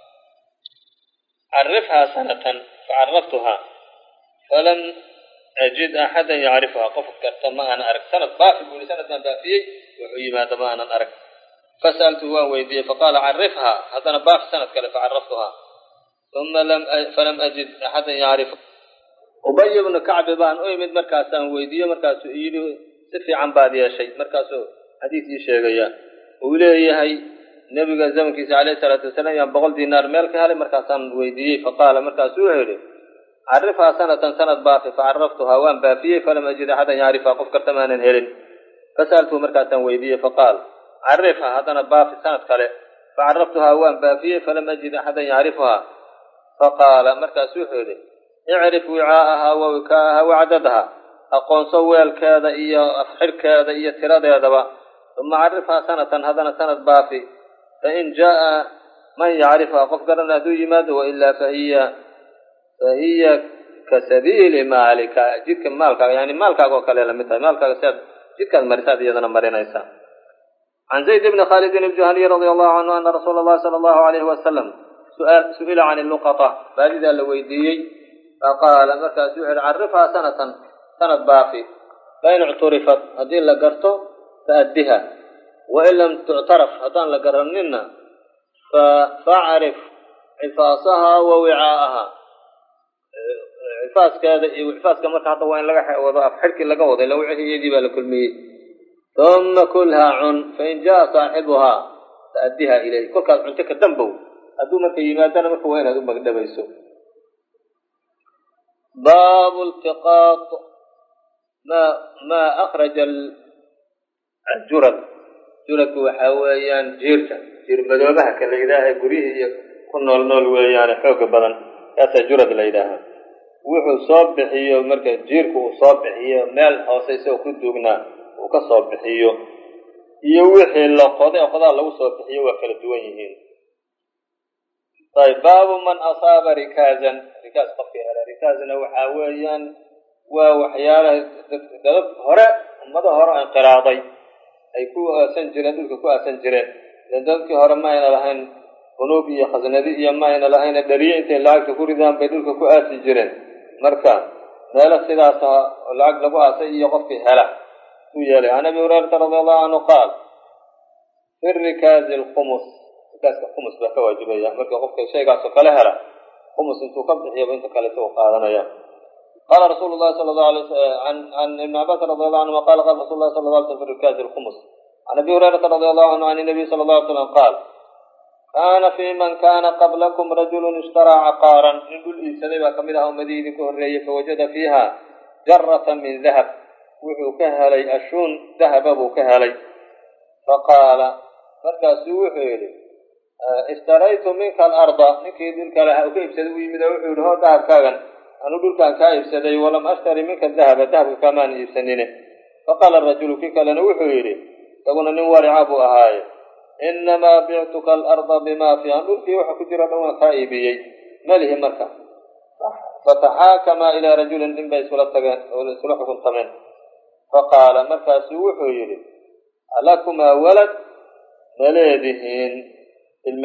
carifhaa sanatan facaraftuhaa falam ajid axadan yacrifuhaa qof karta ma aanan arag sanad baafi buu yihi sanad baan baafiyey wuxuu yimaada ma aanan arag fasa'altuhu waan weydiiyey faqaala carifhaa haddana baafi sanad kale facaraftuhaa uma falam ajid axadan yacrifu ubay ibnu kacbi baan u imid markaasaan weydiiye markaasuu yidhi si fiican baad yeeshay markaasuu xadiis ii sheegaya uu leeyahay nebiga zamankiisa calayhi salaatu wasalaam yaan 100 diinaar meel ka helay markaasaan weydiiyey faqaala markaasuu wuxuu yidhi carifhaa sanatan sanad baafi facaraftuhaa waan baafiyey falam ajid axadan yacrifhaa qof karta maanan helin fasa'altuhu markaasaan weydiiyey faqaal carifhaa haddana baafi sanad kale facaraftuhaa waan baafiyey falam ajid axadan yacrifuhaa faqaala markaasuu wuxuu yidhi icrif wicaa'ahaa wa wikaa'ahaa wacdadahaa aqoonso weelkeeda iyo afxirhkeeda iyo tiradeedaba uma carifhaa sanatan haddana sanad baafi fain jaa'a man yacrifhaa qof garana hadduu yimaado wailaa fahiya kasabiili maalika jidka maalkaaga yani maalkaaga oo kale lamid tahay maalkaaga siaad jidkaad marisaad iyadana marinaysaa can zayd bni khaalidin aljuhaniy radia allahu canhu ana rasuula allahi sala allahu alayhi wasalam su'ila can luqata baadidaa la weydiiyey faqaala markaasuu wuxu uhi carifhaa sanatan sanad baafi fain icturifat haddii la garto faaddiha wain lam tuctaraf haddaan la garaninna facrif cifaasahaa wa wicaa'ahaa cifaaskeeda iyo cifaaska marka hadda waa in laga wado afxirhkii laga wado ila wixii iyadii baa la kulmiyey uma kulhaa cun fain jaa saaxibuhaa faaddiha ilayh kolkaas cunto ka dambow hadduu marka yimaadana marka waa inaad u magdhabayso baabu iltiqaat maa akhraja aljurad juradku waxaa weeyaan jiir madoobaha ka la yidhaaha guryihii iyo ku nool nool weeyaane xooga badan kaasaa jurad la yidhaahaa wuxuu soo bixiyo marka jiirku uu soo bixiyo meel hoose isagoo ku duugnaa uu ka soo bixiyo iyo wixii la qoday qodaa lagu soo bixiyo waa kala duwan yihiin ayb baabu man asaaba rikaazan rikaaz qofkii hela rikaazna waxaa weeyaan waa waxyaalaha dadab hore ummada hore inqiraaday ay ku aasan jireen dhulka ku aasan jireen dadkii hore ma ayna lahayn bunuug iyo khasnadi iyo ma ayna lahayn dhariye intay lacagta ku ridaan bay dhulka ku aasi jireen marka meelo sidaas oo lacag lagu aasay iyo qofkii hela u yeelay can abi hurayrata radiallahu canhu qaal fi rikaazi alkhumus rikaaska khumus baa ka waajibaya marka qofka shaygaasoo kale hela khumus intuu ka bixiyaba inta kale isagoo qaadanaya qaala rasuulu llahi sala allahu alay can ibni cabbaas radiallahu canhuma qala qala rasul llahi sala alla alay slam fi rikaazi alkhumus can abi hurayrata radiallahu canhu can inabiy sala allah alay slam qaal kaana fii man kaana qablakum rajulun ishtaraa caqaaran nin dhul iibsaday baa kamid aha ummadii idinka horreeyey fawajada fiiha jaratan min dahab wuxuu ka helay ashuun dahaba buu ka helay faqaala markaasuu wuxuu yidhi ishtaraytu minka alarda ninkii dhulka lahaa uu ka iibsaday u yimid oo wuxuu yidhi hoo dahabkaagan anuu dhulkaan kaa iibsaday walam ashtari minka dahaba dahabka kamaan iibsanine faqaala rajulu kii kalena wuxuu yidhi isaguna nin warica buu ahaaye inamaa bictuka alarda bimaa fiiha dhulkii waxa ku jira dhan waan kaa iibiyey malihi marka fataxaakamaa ilaa rajulin nin bay isula tageen oo isula xukuntameen faqaala markaasuu wuxuu yidhi alakumaa walad maleedihiin ilma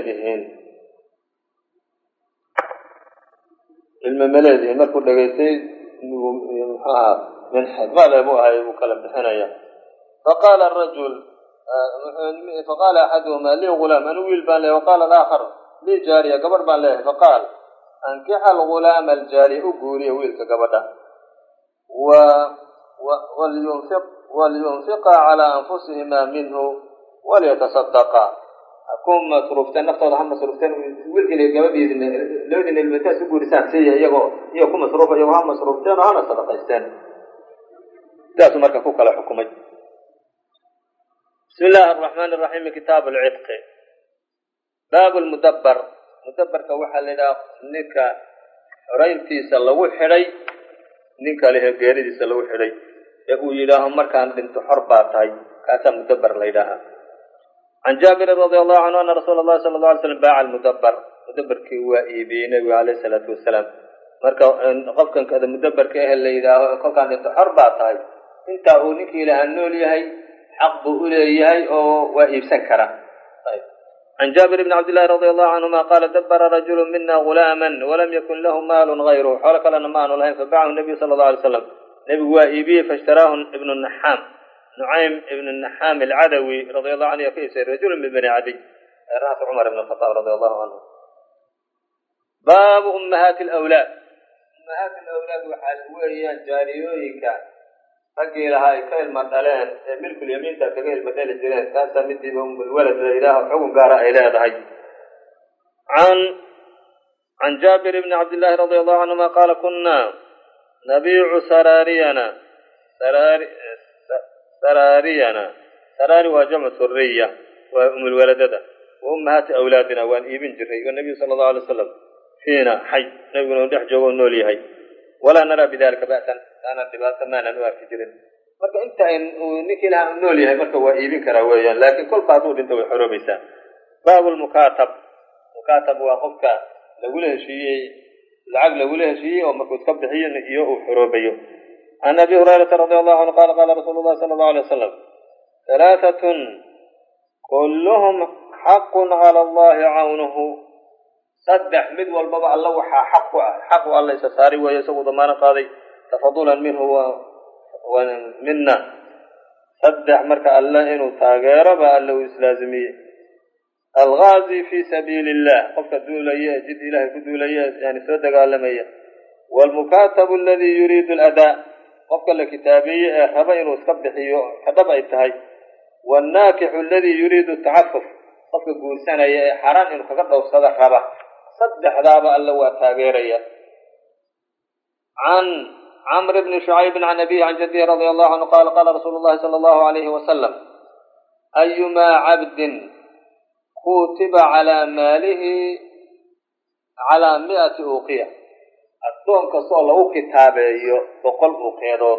maleedihiin markuu dhegaystay muxuahaa min xidmale buu ahay buu kala bixinaya faqaala arajul faqaala axaduhumaa lii gulaam anu wiil baan leeyahay waqaala alaakhar lii jaariya gabadh baan leeyahay faqaal ankixa algulaama aljaariya u guuriya wiilka gabadha walyunfiqa calaa anfusihimaa minhu walyatasadaqa haku masruufteen naftooda ha masruufteen wiilkiina gabadhiisna labadiina ilmataas u guurisaan siiya iyagoo ku masruufa iyagoo ha masruufteen oo hana sadaqaysteen sidaasuu marka ku kala xukumay bismi illaahi araxmaani iraxiim kitaabu alcidqi baabu lmudabbar mudabbarka waxaa la yidhaha ninka xorayntiisa lagu xidhay ninka lehe geeridiisa lagu xidhay ee uu yidhaaho markaan dhinto xor baa tahay kaasaa mudabbar la yidhaahaa can jaabirin radi allahu canhu ana rasuula allahi sala alla alay slam baaca almudabbar mudabbarkii waa iibiyey nebigu alayhi salaatu wasalaam marka qofkan kada mudabbarka ehe la yidhaaho kolkaan dhinto xor baa tahay intaa uu ninkii ilahaa nool yahay xaq buu u leeyahay oo waa iibsan kara can jaabir bni cabdillahi radi allahu canhuma qaala dabbara rajulu mina gulaaman walam yakun lahu maalun gayruhu xoolo kalena ma aanu lahayn fabacahu nabiyu sala allahu alay slam nebigu waa iibiyey faishtaraahu ibnu naxaam nucaym ibnu naxaam alcadawi radi allahu canhu yaa ka iibsay rajulun min bani cadiy raas cumar ibn khataab radi allahu canhu baabu ummahaati alawlaad ummahaat alawlaad waxaa weeyaan jaariyooyinka raggii lahaa ay ka ilma dhaleen ee milkul yamiinta kaga ilma dhali jireen taasaa midiiba umulwalad la yidhaaho xugun gaara ay leedahay. can jaabir bni cabdillaahi radi allahu canhuma qaala kunaa nabiicu saraari waa jamcu suriya waa umulwaladada wa ummahaati awlaadina waan iibin jiray wanabiyu sala allahu alay wasalam fiina xay nabiguna u dhex joogo nool yahay walaa naraa bidalika ba'san taana dhibaato maanan u arki jirin. marka inta ninkii lahaa u nool yahay marka waa iibin karaa weeyaan, laakiin kolka hadduu dhinto way xoroobaysaa. baabu lmukaatab, mukaatab waa qofka lagula heshiiyey lacag lagula heshiiyey oo markuu iska bixiyo iyo uu xoroobayo. can abi hurayrata radi allahu canhu qaala qaala rasuulu llahi sala allahu alay wasalam halaaatun kulluhum xaqun cala allahi cawnuhu, saddex mid walbaba alla waxaa xaq u alla isa saari weeyo isaguu damaano qaaday tafadulan minhu mina, saddex marka alla inuu taageero baa alla uu islaazimiyey. algaazi fi sabiili illah, qofka duulaya jid ilahay ku duulaya yani soo dagaalamaya. waalmukaatabu aladii yuriidu aladaa, qofka la kitaabeeye ee raba inuu iska bixiyo kadhab ay tahay. waannaakixu aladii yuriidu tacafuf, qofka guursanaya ee xaraan inuu kaga dhowrsada raba. saddexdaaba alla waa taageeraya. can camr bni shucayb can abihi can jaddihi radi allahu canhu qaala qaala rasuulu llahi sala allahu alayhi wasalam ayumaa cabdin kutiba calaa maalihi calaa 100 uuqiya, addoon kastoo lagu kitaabeeyo 100 uuqiyadood.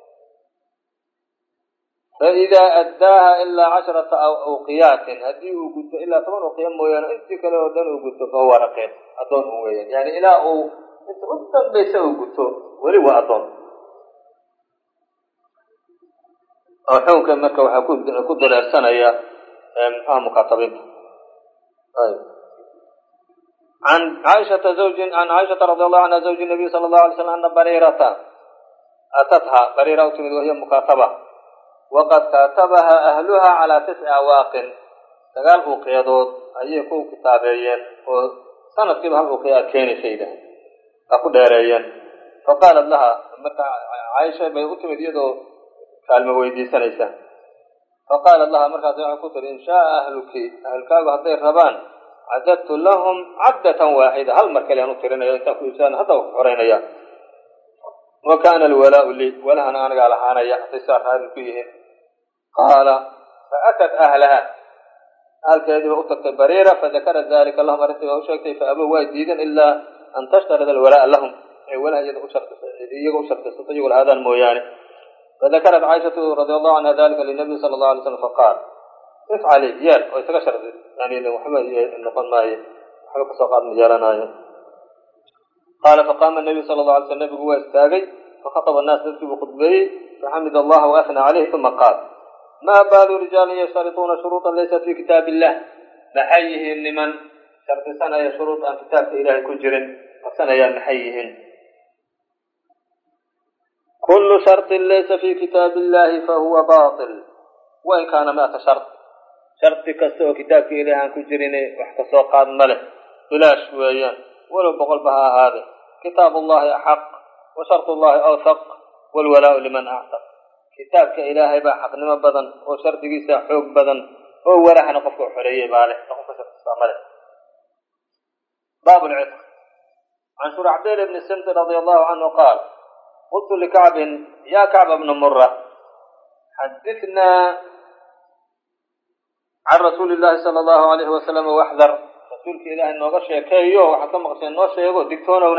faidaa addaaha ilaa 10 uuqiyaatin, haddii uu guto ilaa 10 uuqiya mooyaane intii kale oo dhan uu guto fahuwa raqiiq, addoon un weeyaan. yani ilaa uu inta u dambaysa uu guto weli waa addoon. oo xukunka marka waxaa ku dareersanaya muxuha mukaatabiinta. can caaishata radi allahu canha zawji nabiy sala allahu alay slam ana bariirata atatha, bariira u timid wahiya mukaataba waqad kaatabaha ahluha calaa 9 awaaqin, 9 uuqiyadood ayay ku kitaabeeyeen oo sanadkiiba 1 uuqiya aad keenaysa yidhaah aa ku dheereeyeen. faqaalat laha, marka caaisha bay u timid iyadoo kaalmo weydiisanaysa. faqaalat laha, markaas waxay ku tiri in shaaa ahluki, ahlkaagu hadday rabaan cadadtu lahum cabdatan waaxida, hal mar kale aan u tirinaya intaan ku iibsaan haddaba ku xoreynaya. wa kaana alwalaau lii, walahana anigaa lahaanaya hadday saa raali ku yihiin. qaala faatat ahlaha, ahalkeedii ba u tagtay bariira fadakarat dalika lahum, arrintii baa u sheegtay. faabow way diidan ilaa an tashtarida alwalaa'a lahum, ee walaha iyaga u shardisato iyagoo lahaadaan mooyaane. fadakarat caaishatu radi allahu canha dalika linabiy sala allahu alay slam faqaal ifcali yeel, oo isaga shardi yani waxba noqon maayo, waxba kasoo qaadma yeelanaayo. qaala faqaama nabiyu sala allahu alay slam, nabigu waa istaagay fakhataba annaas, dadkii buu khudbeeyey faxamid allaha waathnaa calayhi uma qaal maa baalu rijaalin yashtarituuna shuruuطan laysa fi kitaabi illah, maxay yihiin niman shardisanaya shuruud aan kitaabka ilaahay ku jirin qabsanayaan maxay yihiin. kullu sharطin laysa fi kitaabi illahi fahuwa baطil wain kaana 100 shart, shardi kasta oo kitaabka ilaahi aan ku jirin wax kasoo qaad ma leh, bilaash weeyaan, walow 100 ba ha ahaade. kitaab ullahi axaq wa shart ullahi awthaq waalwalaau liman actaq, kitaabka ilaahay baa xaqnimo badan oo shardigiisa xoog badan oo walahana qofka xoreeyey baa leh, qofka shardiisa ma leh. baab lcitq. can shuracbil bni simti radi allahu canhu qaal qultu likacbin ya kacba bna mura xadithnaa can rasuuli llahi sala allahu alayhi wasalam waxdar, rasuulka ilaahay nooga sheekeeyo waxaad ka maqsheen noo sheego digtoonowna.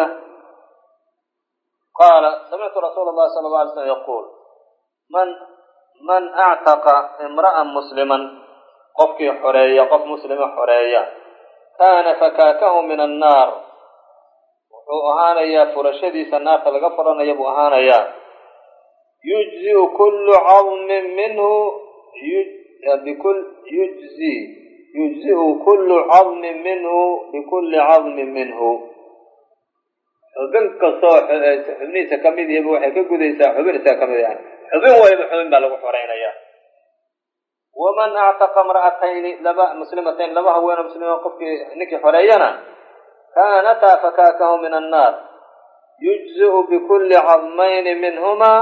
qaala samictu rasuula allahi sala alla alay slam yaquul man actaqa imra'an musliman, qofkii xoreeya qof muslima xoreeya, kaana fakaakahu min annaar, wuxuu ahaanayaa furashadiisa naarta laga furanaya buu ahaanayaa. yujziu kullu cadmin minhu yujziu kullu cadmin minhu bikulli cadmin minhu, xubin kastoo xubnihiisa ka mid yahiba waxay ka gudaysaa xubin isaga ka mid yahay, xubin waliba xubin baa lagu xoreynaya. waman actaqa imra'atayni, muslimatayn, laba haweeno muslima qofkii ninkii xoreeyana, kaanataa fakaakahu min annaar, yujzi'u bikulli cadmayni minhumaa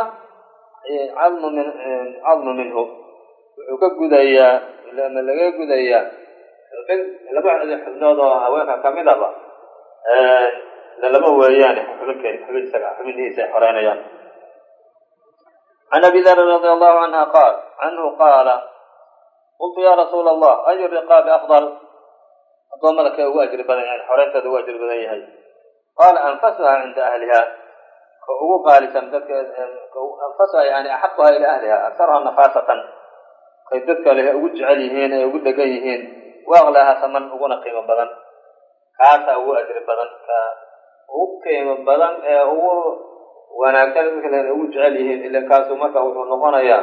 cadmu minhu wuxuu ka gudayaa ama laga gudayaa laba xubnood oo haweenka ka mid aba lama weeyaane xubinhiisa ay xoreynayaan. can abi darin radi allahu canhu qaala qultu ya rasuula allah ayu riqaabi afdal addoommada kee ugu ajri badan yani xoreynteeda ugu ajri badan yahay? qaala anfasuhaa cinda ahliha ka ugu qaalisan dadka anfasuha yani axaquhaa ila ahliha aktaruha nafaasatan kay dadka leh ugu jecel yihiin ee ugu dhegan yihiin waaqlaha saman uguna qiimo badan kaasaa ugu ajri badan ka ugu qiimo badan ee ugu wanaagsan dadka leh ugu jecel yihiin ila kaasu marka wuxuu noqonayaa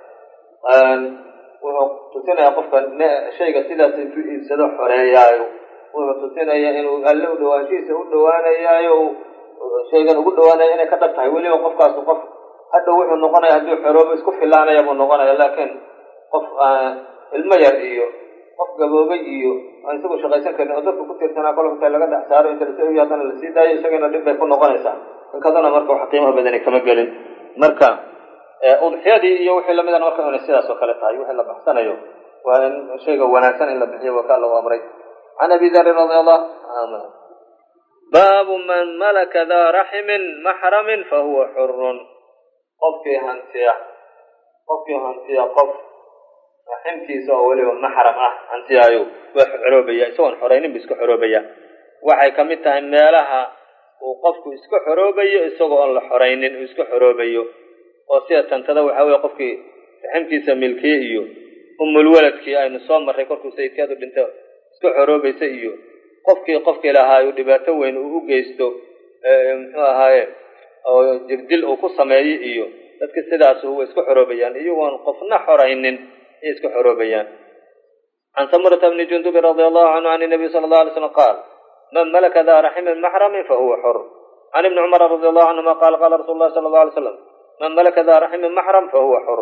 wuxuu tusinayaa qofka shayga sidaas intuu iibsado xoreeyaayo wuxuu tusinayaa inuu alle u dhawaanshihiisa u dhawaanayaayo shaygan ugu dhawaanaya inay ka dhab tahay weliba qofkaasu qof hadhow wuxuu noqonaya hadduu xoroobo isku filaanaya buu noqonaya laakiin qof ilmo yar iyo qof gaboobay iyo aan isagu shaqaysan karin oo dadka ku tiirsanaa kolka inta laga dhex saaro inta lasoo haddana lasii daayo isagana dhib bay ku noqonaysaa inkadana marka wax qiimaha badani kama gelin. marka udxiyadii iyo wixii lamidana marka inay sidaas oo kale tahay wixii la baxsanayo waa in shayga wanaagsan in la bixiyo waa kaa lagu amray. can abi darin radi allahu anhu baabu man malaka daa raximin maxramin fahuwa xurun qofkii hantiya qof raximkiisa oo weliba maxram ah hantiyaayo waa xoroobaya isagoon xoraynin bu iska xoroobaya. waxay ka mid tahay meelaha uu qofku iska xoroobayo isagoo oon la xoraynin uu iska xoroobayo oo sida tantada waxaa weye qofkii raximkiisa milkiye iyo umulwaladkii aynu soo marray korkuu sayidkeedu dhinto iska xoroobaysa iyo qofkii lahaayo dhibaato weyn uu u geysto muxuu ahaaye oo jirdil uu ku sameeyo iyo dadka sidaas huwa iska xoroobayaan iyagoon qofna xoraynin ay iska xoroobayaan. can samurata bni jundubi radi allahu canhu can nabiy sala allahu alay slam qaal man malaka daa raximin maxramin fahuwa xor. can ibni cumara radi allahu canhuma qaala qaala rasuulu llahi sala allahu alay slam man malaka daa raximin maxram fahuwa xor.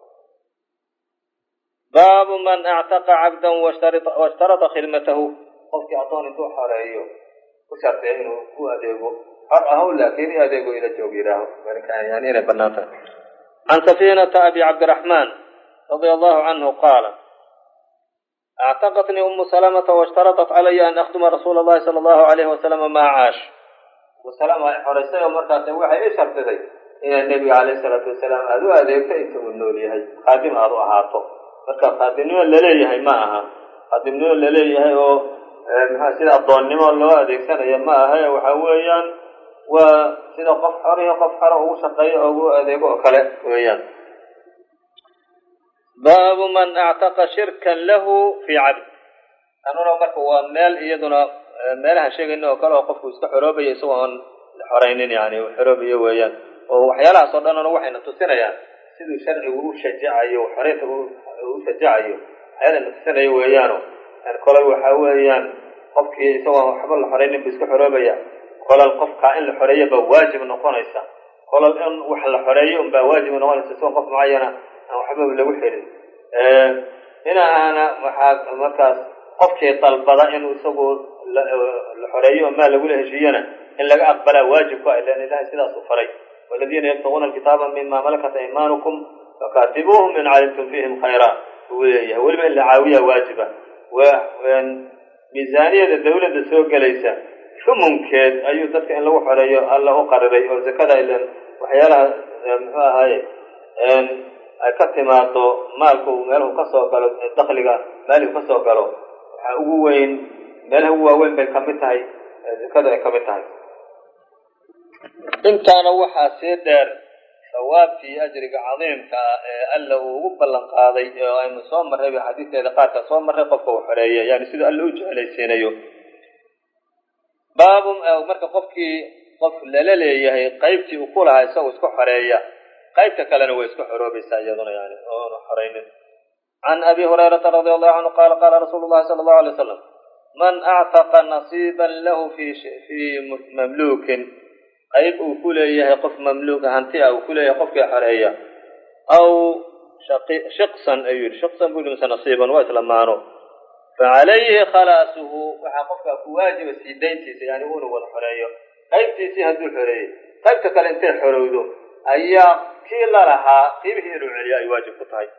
baabu man actaqa cabdan washtarata khidmatahu qofkii addoon intuu xoreeyo ku sharteeya inuu ku adeego xor ahow laakiin i adeego ila joog yidhaaho yani inay banaan tahay. can safiinata abi cabdiraxmaan radia allahu canhu qaala actaqatnii umu salamata washtaratat calaya an akhduma rasuula allahi sala allahu alayhi wasalama maa caash. umu salama ay xoraysay oo markaas waxay i shardiday inaad nebiga calayhi salaatu wasalaam aada u adeegto inta uu nool yahay khaadim aada u ahaato. marka khaadimnimo laleeyahay ma aha khaadimnimo laleeyahay oo sida addoonnimo loo adeegsanayo ma aha waxa weeyaan waa sida qof xoriyo qof xora ugu shaqeeyo oo ugu adeego oo kale weeyaan. baabu man actaqa shirkan lahu fii cabd anuna marka waa meel iyaduna meelaha sheegayna oo kale oo qofku iska xoroobayo isagoo aan xoraynin yani xoroobayo weeyaan oo waxyaalahaas oo dhanna waxayna tusinayaan siduu sharcigu u shajacayo xoreynta u shajacayo waxyaalana tusinayo weeyaano kolal waxaa weeyaan qofkii isagoo waxba la xoraynin bu iska xoroobaya kolal qofkaa in la xoreeyo baa waajib noqonaysa kolal in wax la xoreeyo unbaa waajib noqonaysa isagoo qof mucayana aan waxba lagu xelin inaana waxaa markaas qofkii dalbada inuu isagu la xoreeyo maa lagula heshiiyana in laga aqbalaa waajib ku ah ilan ilahay sidaasuu faray waladiina yabtaguuna alkitaaba mima malakat aymaanukum fakaatibuuhum in calimtum fiihim khayra uu leeyahay weliba in la caawiyaa waajiba miisaaniyada dawladda soo gelaysa xumunkeed ayuu dadka in lagu xoreeyo alla u qariray oo zakada ilan waxyaalaha muxuu ahaaye ay ka timaado maalku meelahu kasoo galo dakliga maaligu kasoo galo waxaa ugu weyn meelaha ugu waaweyn bay kamid tahay zakadu ay kamid tahay. intaana waxaa sii dheer sawaabkii ajriga cadiimka ah ee alla uu ugu ballan qaaday oo aynu soo marrayba xadiisteeda qaarka soo marray qofka uu xoreeya yani siduu alla u jeclaysiinayo. baabu marka qofkii qof lala leeyahay qaybtii uu ku lahaa isagoo iska xoreeya qaybta kalena way iska xoroobaysaa iyaduna yani oonu xoraynin. can abi hurayrata radi allahu canhu qaala qaala rasuulu llahi sala allahu alay wasalam man actaqa nasiiban lahu fii mamluukin qayb uu ku leeyahay qof mamluuka hanti ah uu ku leeyahay qofkii xoreeya aw shiqsan ayuu yidhi shiqsan buu yidhi mise nasiiban waa isla maano facalayhi khalaasuhu waxaa qofkaa ku waajiba sii dayntiisa yani uuna wada xoreeyo qaybtiisii hadduu xoreeyey qaybta kale intay xorowdo ayaa kii la lahaa qiimihii inuu celiyo ay waajib ku tahay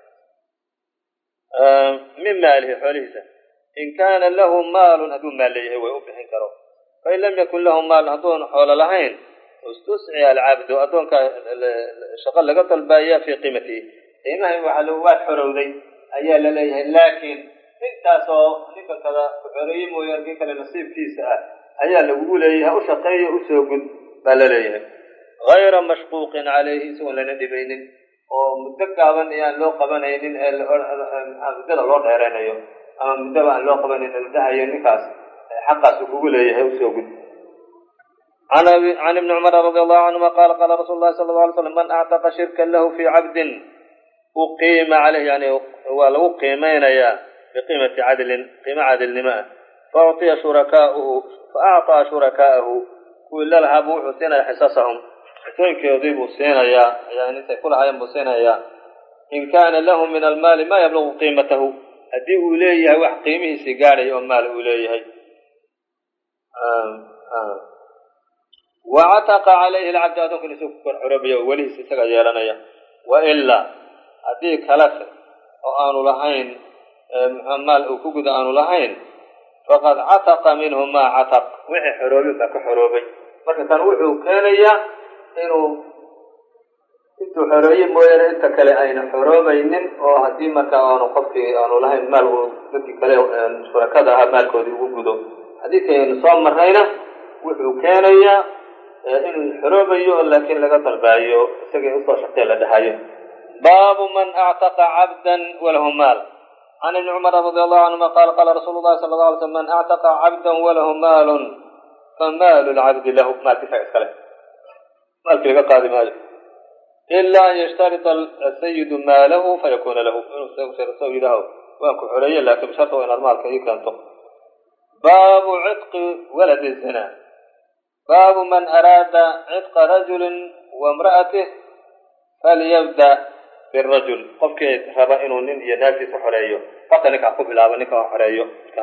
min maalihi xoolihiisa in kaana lahu maalun hadduu maal leeyahay way u bixin karo fain lam yakun lahu maalun hadduun xoolo lahayn istusciya alcabdu addoonka shaqo laga dalbaaya fii qiimatihi qiimaha waad xorowday ayaa la leeyahay laakiin intaasoo ninka kada ku xoreeyey mooyaan kii kale nasiibkiisa ah ayaa lagugu leeyahay u shaqeeyo usoo gud baa la leeyahay hayra mashquuqin calayhi isagoon lana dhibaynin oo muddo gaaban iyaan loo qabanaynin ee muddada loo dheeraynayo ama muddaba aan loo qabanaynin la dhahayo ninkaas xaqaas uu kugu leeyahay usoo gud can ibni cumara radi allahu canhuma qaala qaala rasuulu llahi sala alla alay slam man actaqa shirkan lahu fii cabdin uqiima caleyh yani waa lagu qiimeynayaa biqiimati cadlin qiimo cadilnimo ah faacطaa shurakaa'ahu kuwii la lahaabuu wuxuu siinaya xisasahum xisooyinkoodii buu siinayaa yani intay ku lahaayeen buu siinayaa in kaana lahu min almaali ma yablugu qiimatahu haddii uu leeyahay wax qiimihiisii gaadhaya oo maal uu leeyahay wacataqa calayhi alcabdu addoonkan isagu ku kor xoroobaya oo welihiis isaga yeelanaya wailaa haddii kalese oo aanu lahayn maal uu ku guda aanu lahayn faqad cataqa minhu maa cataq wixii xoroobay baa ka xoroobay marka kan wuxuu keenayaa inuu intuu xoreeye mooyaane inta kale ayna xoroobaynin oo haddii marka aanu qofkii aanu lahayn maal uu dadkii kale shurakada ahaa maalkoodii ugu gudo xadiidkaynu soo marrayna wuxuu keenayaa inuu xoroobayo laakiin laga dalbaayo isagii usoo shaqee la dhahayo baabu man actaqa cabdan walahu maal can ibni cumara radi allahu canhuma qaala qaala rasuulu llahi sala alla alay slam man actaqa cabdan walahu maalun famaalu lcabdi lahu maalkiisaga iskale maalkii laga qaadi maayo ilaa an yashtarita asayidu maalahu fayakuna lahu inuu yidhaaho waan ku xoreeye laakiin bisharta waa inaad maalka ii keento baabu cidqi waladi zina baabu man araada cidqa rajulin waimra'atih falyabda birajul qofkii raba inuu nin iyo naagtiisa xoreeyo farta ninkaa ku bilaabo ninka xoreeyo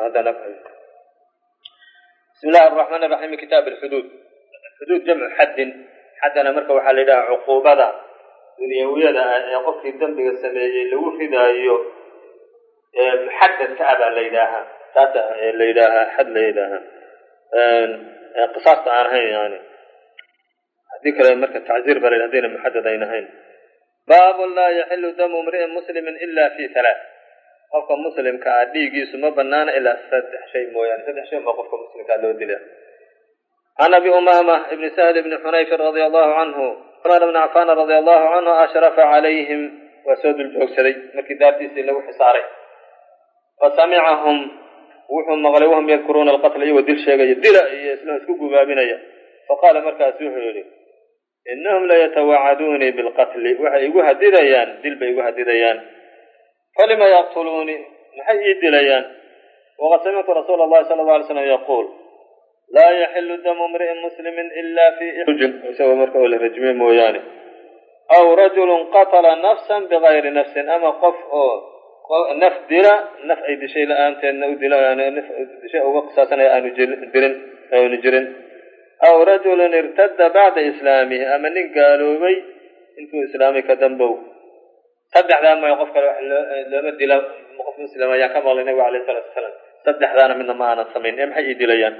bismi illahi araxmaan iraxiim kitaab alxuduud xuduud jamcu xaddin xaddana marka waxaa la yidhaha cuquubada dunyawiyada ah ee qofkii dembiga sameeyey lagu ridaayo muxadadka ah baa la yidhaahaa taasa la yidhaahaa xad la yidhaahaa qisaasta aan ahayn yani haddii kale marka tacziir baa la yidhaha hadayna muxadad ayn ahayn baabun laa yaxilu damu imri'in muslimin ila fi halaath qofka muslimka ah dhiigiisu ma banaana ilaa 3 shay mooyaane 3 shay baa qofka muslimkaa loo dila can abi umaama ibni sahl ibni xunayfin radia allahu canhu cumar bni cafaan radia allahu canhu ashrafa calayhim waa soo duljoogsaday markii daartiisii lagu xisaaray fasamicahum wuxuu maqlay wahum yadkuruuna alqatla iyagoo dil sheegaya dila iyo isla isku gubaabinaya faqaala markaasu wuxuu yidhi inahum layatawacaduunii bilqatli waxay igu hadidayaan dil bay igu hadidayaan falima yaqtuluunii maxay ii dilayaan waqad samictu rasuula allahi sala alla alay slam yaquul laa yaxilu damu imri'in muslimin ila fi rujul isagoo marka oo la rajmiye mooyaane aw rajulun qatala nafsan bigayri nafsin ama qof oo naf dila naf ay dishay la-aanteedna u dila naf dishay uga qisaasanaya aanu jirin aw rajulun irtada bacda islaamihi ama nin gaaloobay intuu islaamay ka dambow saddexdaa mooy qof kale wax looma dila qof muslim ayaa ka maqlay nabiga alayh salatu wasalaam saddexdaana midna ma aanan samayn ee maxay ii dilayaan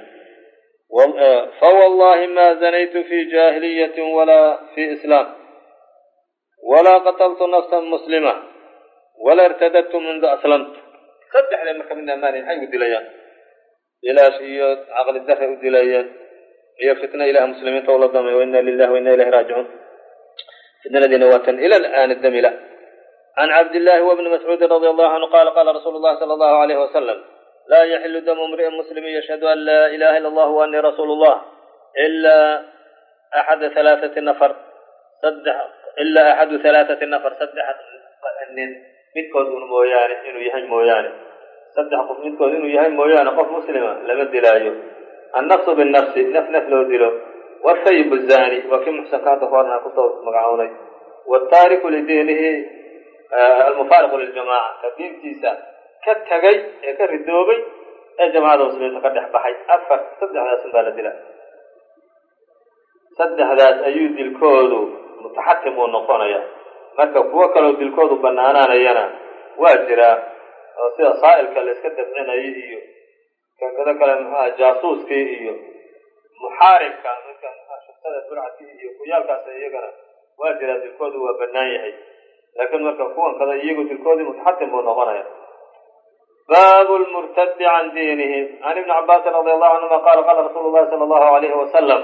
fawallahi ma zanaytu fi jahiliyatin walaa fi islaam walaa qataltu nafsan muslima walaa irtadadtu mundu aslamtu saddexda marka midna maanay maxay igu dilayaan ilaash iyo caqli darre u dilayaan iyo fitna ilaah muslimiinta ula damay waina lilahi waina ilayhi raajicuun fitnadiina waatan ila al'aan damila can cabdillahi wabni mascuudin radi allahu canhu qaala qaala rasuulu llahi sala allahu alayhi wasalam laa yaxilu damu imri'in muslimin yashhadu an laa ilaha ila allah wa annii rasuulu llah ilaa axadu halaathati nafar saddex nin midkood un mooyaane inuu yahay mooyaane saddex qof midkood inuu yahay mooyaane qof muslima lama dilaayo annafsu binnafsi naf naf loo dilo والثيب الزاني وكي محسن كانت أخوانها كتب مقعوني والتارك لدينه المفارق للجماعة كدين تيسا كالتغي كالردوبي الجماعة المسلمين تقدح بحي أفر تبدأ على سنبال الدلاء saddexdaas ayuu dilkoodu mutaxakim uu noqonaya. marka kuwo kaloo dilkoodu banaanaanayana waa jiraa oo sida saa'ilka la iska dabcinayo iyo kankada kale muxuaha jaasuuskii iyo muxaaribka marka shaqada burcadkii iyo kuyaalkaas iyagana waa jiraa dilkoodu waa banaan yahay. laakiin marka kuwan kada iyagu dilkoodii mutaxakim buu noqonaya. baabu lmurtadi can diinihi can ibni cabaasin radi allahu canhuma qaala qaala rasuulu llahi sala allahu alayhi wasalam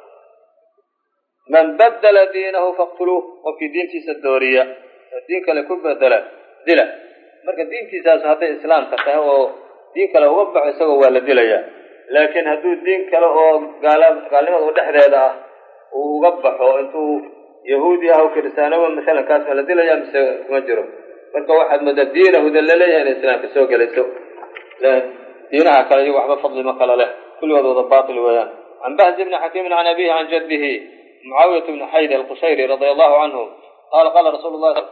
man badala diinahu faqtuluuh, qofkii diintiisa dooriya diin kale ku bedela dila. marka diintiisaas hadday islaamka tahay oo diin kale uga baxo isagoo waa la dilayaa. laakiin hadduu diin kale oo gaalnimada u dhexdeeda ah uu uga baxo intuu yahuudi ah o kiristaanoba masalan kaas ma la dilayaa mise kuma jiro. marka waxaad moodaa diinahuda laleeyahay inay islaamka soo gelayso. diinaha kale iyago waxba fadli ma kala leh, kulligood wada baatil weeyaan. can bahz bni xakiimin can abihi can jaddihi mucaawiyat bni xayd alqushayri radia allahu canhu qaala qaala rasuulu llahi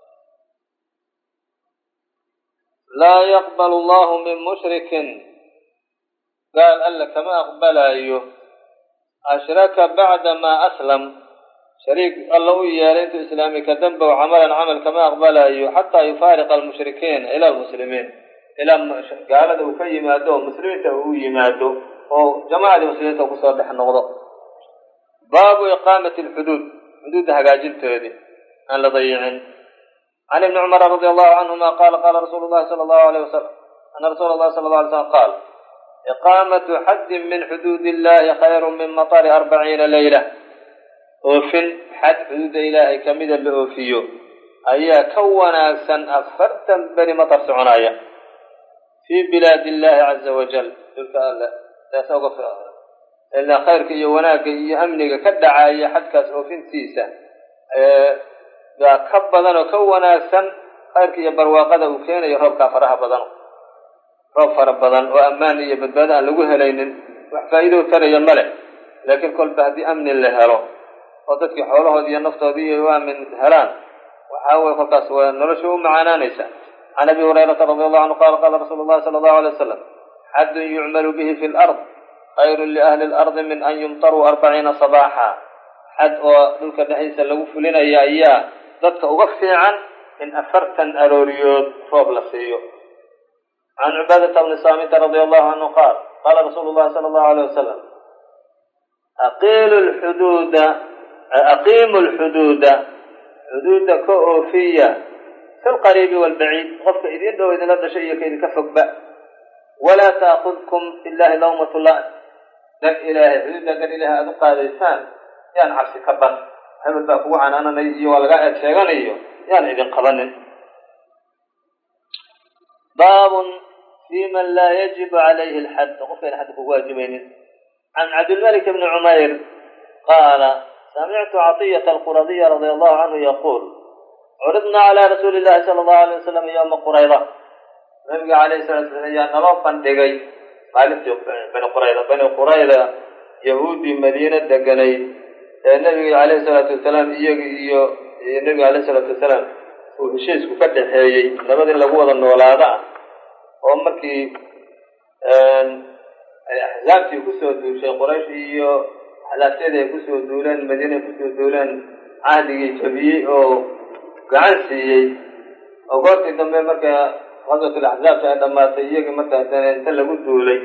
laa yaqbalu allahu min mushrikin gaal alla kama aqbalaayo ashraka bacda maa aslam shariik alla u yeelay intuu islaami ka dambow camalan camal kama aqbalaayo xataa yufaariqa almushrikiina ila almuslimiin ilaa gaalada uu ka yimaado oo muslimiinta uu yimaado oo jamaacadii muslimiinta kusoo dhex noqdo. baabu iqaamati alxuduud, xuduudda hagaajintoodii aan la dayicin. can ibni cumara radi allahu canhuma qaala qaala rasuulu llahi sala allahu alayh wasalam ana rasuula allahi sala alla alay slam qaal iqaamatu xaddin min xuduudi illahi khayru min matari 40 layla. oofin xad xuduudda ilaahay kamida la oofiyo ayaa ka wanaagsan 40 beri matar soconaya fii bilaadi illahi caza wajal. dhulka alle taasa uga fiican ilaa khayrka iyo wanaagga iyo amniga ka dhacaya xadkaas oofintiisa baa ka badan oo ka wanaagsan khayrka iyo barwaaqada uu keenayo roobkaa faraha badan. roob fara badan oo ammaan iyo badbaado aan lagu helaynin wax faa'iido taraya ma leh. laakiin kolba haddii amni la helo oo dadkii xoolahoodii iyo naftoodii iyo aamin helaan waxaa weye kolkaas waa nolosha u macaanaanaysa. can abi hurayrata radi allahu canhu qaala qaala rasuulu llahi sala allahu alay wasalam xaddun yucmalu bihi fi lard khayrun liahli lardi min an yumtaruu 40 sabaaxa. xad oo dhulka dhexdiisa lagu fulinaya ayaa dadka uga fiican in 40 arooriyood roob la siiyo. can cibaadata bni saamita radi allahu canhu qaal qaala rasuulu llahi sala allahu alayh wasalam aqiimu lxuduuda xuduudda ka oofiya fi lqariibi waalbaciid, qofka idin dhow idinla dhashay iyo ka idinka fogba. walaa taakudkum billahi lawmatu la'm, dan ilaahay xuduudda dan ilaahay aada u qaadaysaan yaan cabsi ka ban, hebel baa kugu canaananay iyo waa lagaa eed sheeganayo yaan idin qabanin. baabun fi man laa yajibu calayhi alxad, qofkayna xadda kugu waajibaynin. can cabdilmalik bni cumayr qaala samictu caطiyata alquradiya radia allahu canhu yaquul curidna calaa rasuuli llahi sala allahu alay wasalam yowma qurayda. nabiga calayhi salatu salam ayaa naloo bandhigay maalintii bani qurayda yahuuddii madiina deganayd ee nabiga calayhi salaatu wasalaam iyaga iyo nabiga calayhi salaatu wasalaam uu heshiisku ka dhexeeyey nabadii lagu wada noolaada ah oo markii ay axsaabtii kusoo duushay quraysh iyo axlaafteedii ay kusoo duuleen madiina ay kusoo duuleen cahdigii jabiyey oo gacan siiyey oo goortii dambe marka qaswatul axsaabta ay dhammaatay iyagii marka inta lagu duulay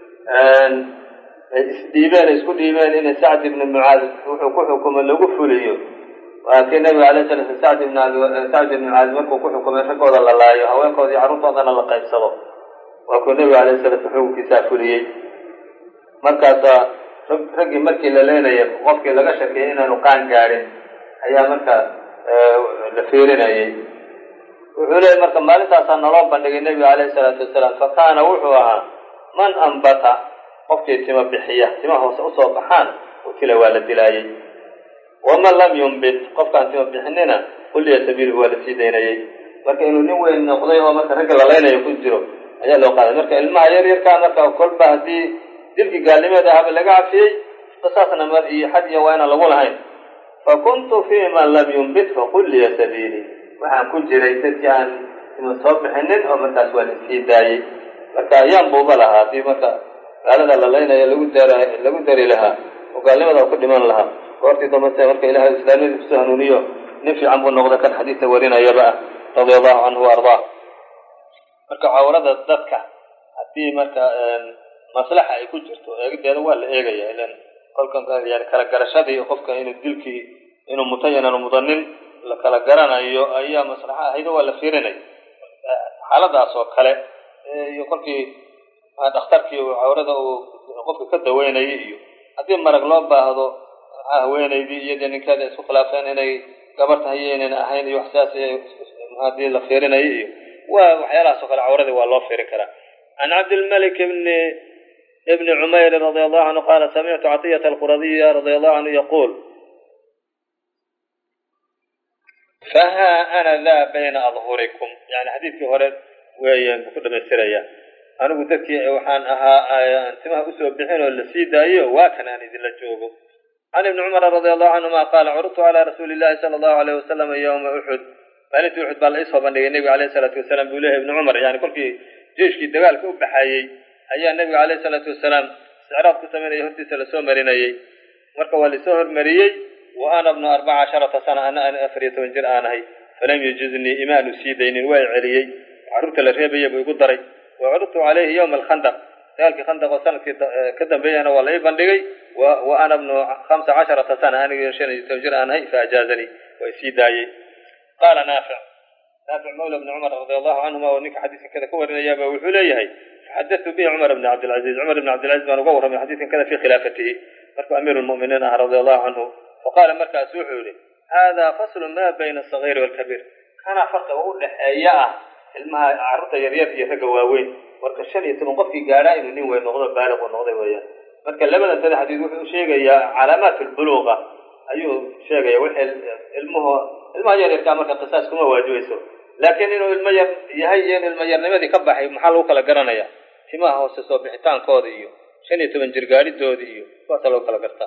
ay isku dhiibeen inay sacd ibni mucaad wuxuu ku xukumo lagu fuliyo. waa kii nabiga alayh sala slam sacd ibni mucaad markuu ku xukumay raggooda la laayo haweenkoodii carruurtoodana la qaybsado waa kuu nabiga alayh sala slam xukunkiisaa fuliyey. markaasaa raggii markii la leenayay qofkii laga shakiyay inaanu qaan gaadhin ayaa marka la fiirinayay. wuxuu leeyay marka maalintaasaa naloo bandhigay nebiga calayhi salaatu wasalaam fa kaana wuxuu ahaa man ambata qofkii tima bixiya tima hoose usoo baxaan utila waa la dilaayey. waman lam yumbit qofkaan tima bixinina kulliya sabiiluhu waa la sii daynayey. marka inuu nin weyn noqday oo marka ragga la laynayo ku jiro ayaa loo qaaday. marka ilmaha yaryarkaa marka kolba haddii dilkii gaalnimeed ahaba laga cafiyey qisaasna mar iyo xad iyo waa inaan lagu lahayn. fakuntu fii man lam yumbit fakulliya sabiili, waxaan ku jiray dadkii aan tima soo bixinin oo markaas waa la sii daayey. marka ayaan buuba lahaa haddii marka gaalada la laynayo lagu dari lahaa oo gaalnimada ku dhiman lahaa goortii dambase marka ilahay islaamnimadiisa kusoo hanuuniyo nin fiican buu noqda kan xadiidka warinayaba ah radia allahu canhu waardaa. marka cawrada dadka haddii marka maslaxa ay ku jirto eegideeda waa la eegaya ilan kolkan yani kala garashadii qofka inuu dilkii inuu mutayanan mudanin la kala garanayo ayaa maslaxa ahayd waa la fiirinay xaaladaas oo kale iyo kolkii dhakhtarkii cawrada uu qofka ka daweynayay iyo haddii marag loo baahdo haweenaydii iyo ninkeeda isku khilaafeen inay gabar tahay iyo inayna ahayn iyo waxsaas haddii la fiirinayo iyo waa waxyaalahaas oo kale cawradii waa loo fiirin karaa. can cabdilmalik ibni cumayr radia allahu canhu qaala samictu catiyata alquradiya radia allahu canhu yaquul fahaa ana daa bayna adhurikum, yani xadiidkii hore weeyaan buu ku dhamaystiraya. anigu dadkii waxaan ahaa timaha usoo bixin oo la sii daayo waa kan aan idinla joogo. can ibni cumara radia allahu canhuma qaala curudtu calaa rasuuli llahi sala allahu alayh wasalam yowma uxud, maalintii uxud baa la isoo bandhigay nebiga alayhi salaatu wasalaam buu leeyahay ibni cumar, yani kolkii jeiskii dagaalka u baxayey ayaa nebiga alayhi salaatu wasalaam isticraad ku samaynaya hortiisa lasoo marinayey. marka waa laisoo hormariyey wa ana bnu 14 sana ana 14 jir aanahay falam yujiznii imaanu sii daynin waa celiyey carruurta la reebaya buu igu daray. wa curudtu calayhi yowma alkhandaq, dagaalkii khandaq oo sanadkii ka dambeeyana waa la ii bandhigay wa ana bnu 15 sana aniga 15 jir aanahay faajaazanii waa isii daayey. qaala naafic mawla bni cumar radia allahu canhuma oo ninka xadiidkan kada ka warinayaaba wuxuu leeyahay faxadatu bihi cumar bni cabdilcaziiz, cumar bni cabdilcaziiz baan uga warramay xadiidkan kada fii khilaafatihi markuu amiiru lmu'miniin ah radia allahu canhu. faqaala markaasu wuxuu yihi haadaa faslu maa bayna asagiiri waalkabiir, kanaa farqiga u dhexeeya ah ilmaha carruurta yaryar iyo ragga waaweyn. marka 15 qofkii gaadhaa inuu nin weyn noqdo baaliq u noqday weeyaan. marka labadan saddex xadiid wuxuu sheegayaa calaamaat albuluuqa ayuu sheegaya wixii ilmaha yaryarkaa marka qisaas kuma waajibayso, laakiin inuu ilmo yar yahay iyo in ilmo yarnimadii ka baxay maxaa lagu kala garanaya? timaha hoose soo bixitaankooda iyo 15 jir gaadhidoodii iyo kuwaasa lagu kala gartaa.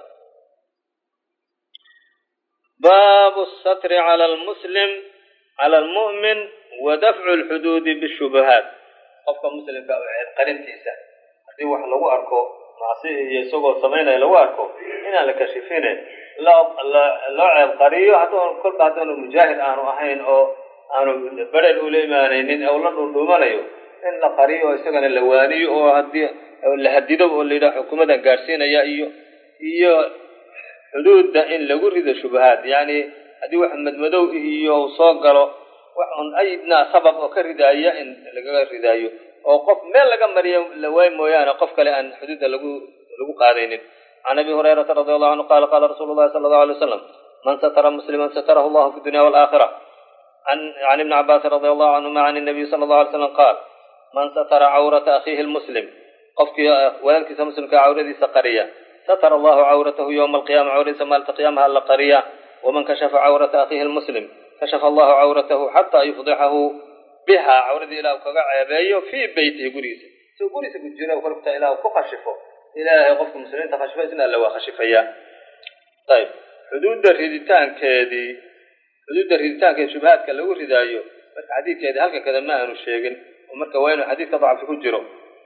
baabu satri cala almu'min wa dafcu lxuduudi bishubahaat, qofka muslimka oo ceeb qarintiisa haddii wax lagu arko macsi iyo isagoo samaynaya lagu arko inaan la kashifine loo ceeb qariyo kolba haddaanu mujaahid aanu ahayn oo aanu berel ula imaanaynin oo la dhuudhuumanayo in la qariyo isagana la waaniyo oo haddii la hadido oo la yidhaha xukuumadan gaadhsiinaya iyo xuduudda in lagu rido shubahaad, yani haddii wax madmadow iyo soo galo wax un aydna sabab oo ka ridaaya in lagaga ridaayo oo qof meel laga mariyo la waay mooyaane qof kale aan xuduudda lagu qaadaynin. can abi hurayrata radi allahu canhu qaala qaala rasuulu llahi sala allahu alay wasalam man satara musliman satarahu allahu fi dunya waalaakhira. can ibni cabaasin radi allahu canhuma can nabiy sala allahu alay slam qaal man satara cawrata akhiihi lmuslim, qofkii walaalkiisa muslimka cawradiisa qariya satara allahu cawratahu yowma alqiyama, cawradiisa maalinta qiyaamaha alla qariya. waman kashafa cawrata akhiihi lmuslim kashafa allahu cawratahu xataa yufdixahu biha, cawradii ilah kaga ceebeeyo fii beytihi gurigiisa, soo gurigiisa ku jira kolkta ilah ku khashifo ilaahay qofka muslimiinta khashifa isna alla waa khashifaya. ayib xuduudda riditaankeedi shubahaadka lagu ridaayo marka xadiidkeedi halkan kada ma aanu sheegin oo marka waa inuu xadiidka dacfi ku jiro.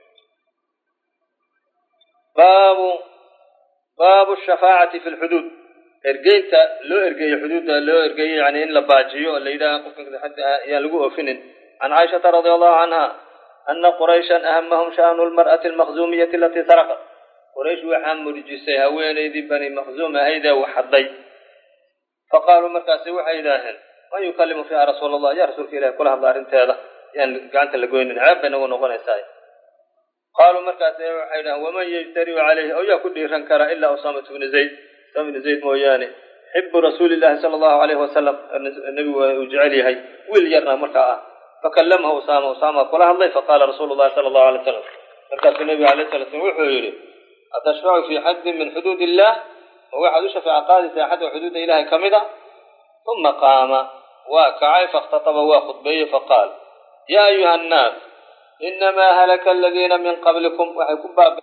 baabu shafaacati fi lxuduud, ergeynta loo ergeeyo xuduudda loo ergeeyo yani in la baajiyo oo la yidhaha qofka xadda ayaan lagu oofinin. can caaishata radia allahu canha ana qurayshan ahamahum sha'nu lmar'ati almaqzumiyati alatii saraqat, quraysh waxaa murjisay haweenaydii bani maqzuum ahaydee waxadday. faqaaluu markaasi waxay yidhaaheen man yukallimu fiiha rasuula allah, yaa rasuulka ilahi kula hadla arrinteeda yaan gacanta la goynin, ceeb bay nagu noqonaysaa. qaaluu markaasi waxay yidhaheen waman yajtariu calayhi, oo yaa ku dhiiran kara ilaa usaamatu bni zayd mooyaane, xibu rasuuli llahi sala allahu alayhi wasalam, nebigu uu jecel yahay, wiil yarna markaa ah. fakallamahu usaama kula hadlay, faqaala rasuulu llahi sala allahu alay wasalam, markaasuu nebigu alayh sala slam wuxuu yidhi atashfacu fii xaddin min xuduud illah, ma waxaad u shafeeca qaadaysaa xadda xuduudda ilahay ka mid a? uma qaama waa kacay fakhtataba waa khudbeeyey faqaal yaa ayuha annaas inamaa halaka aladiina min qablikum, waxay ku baaba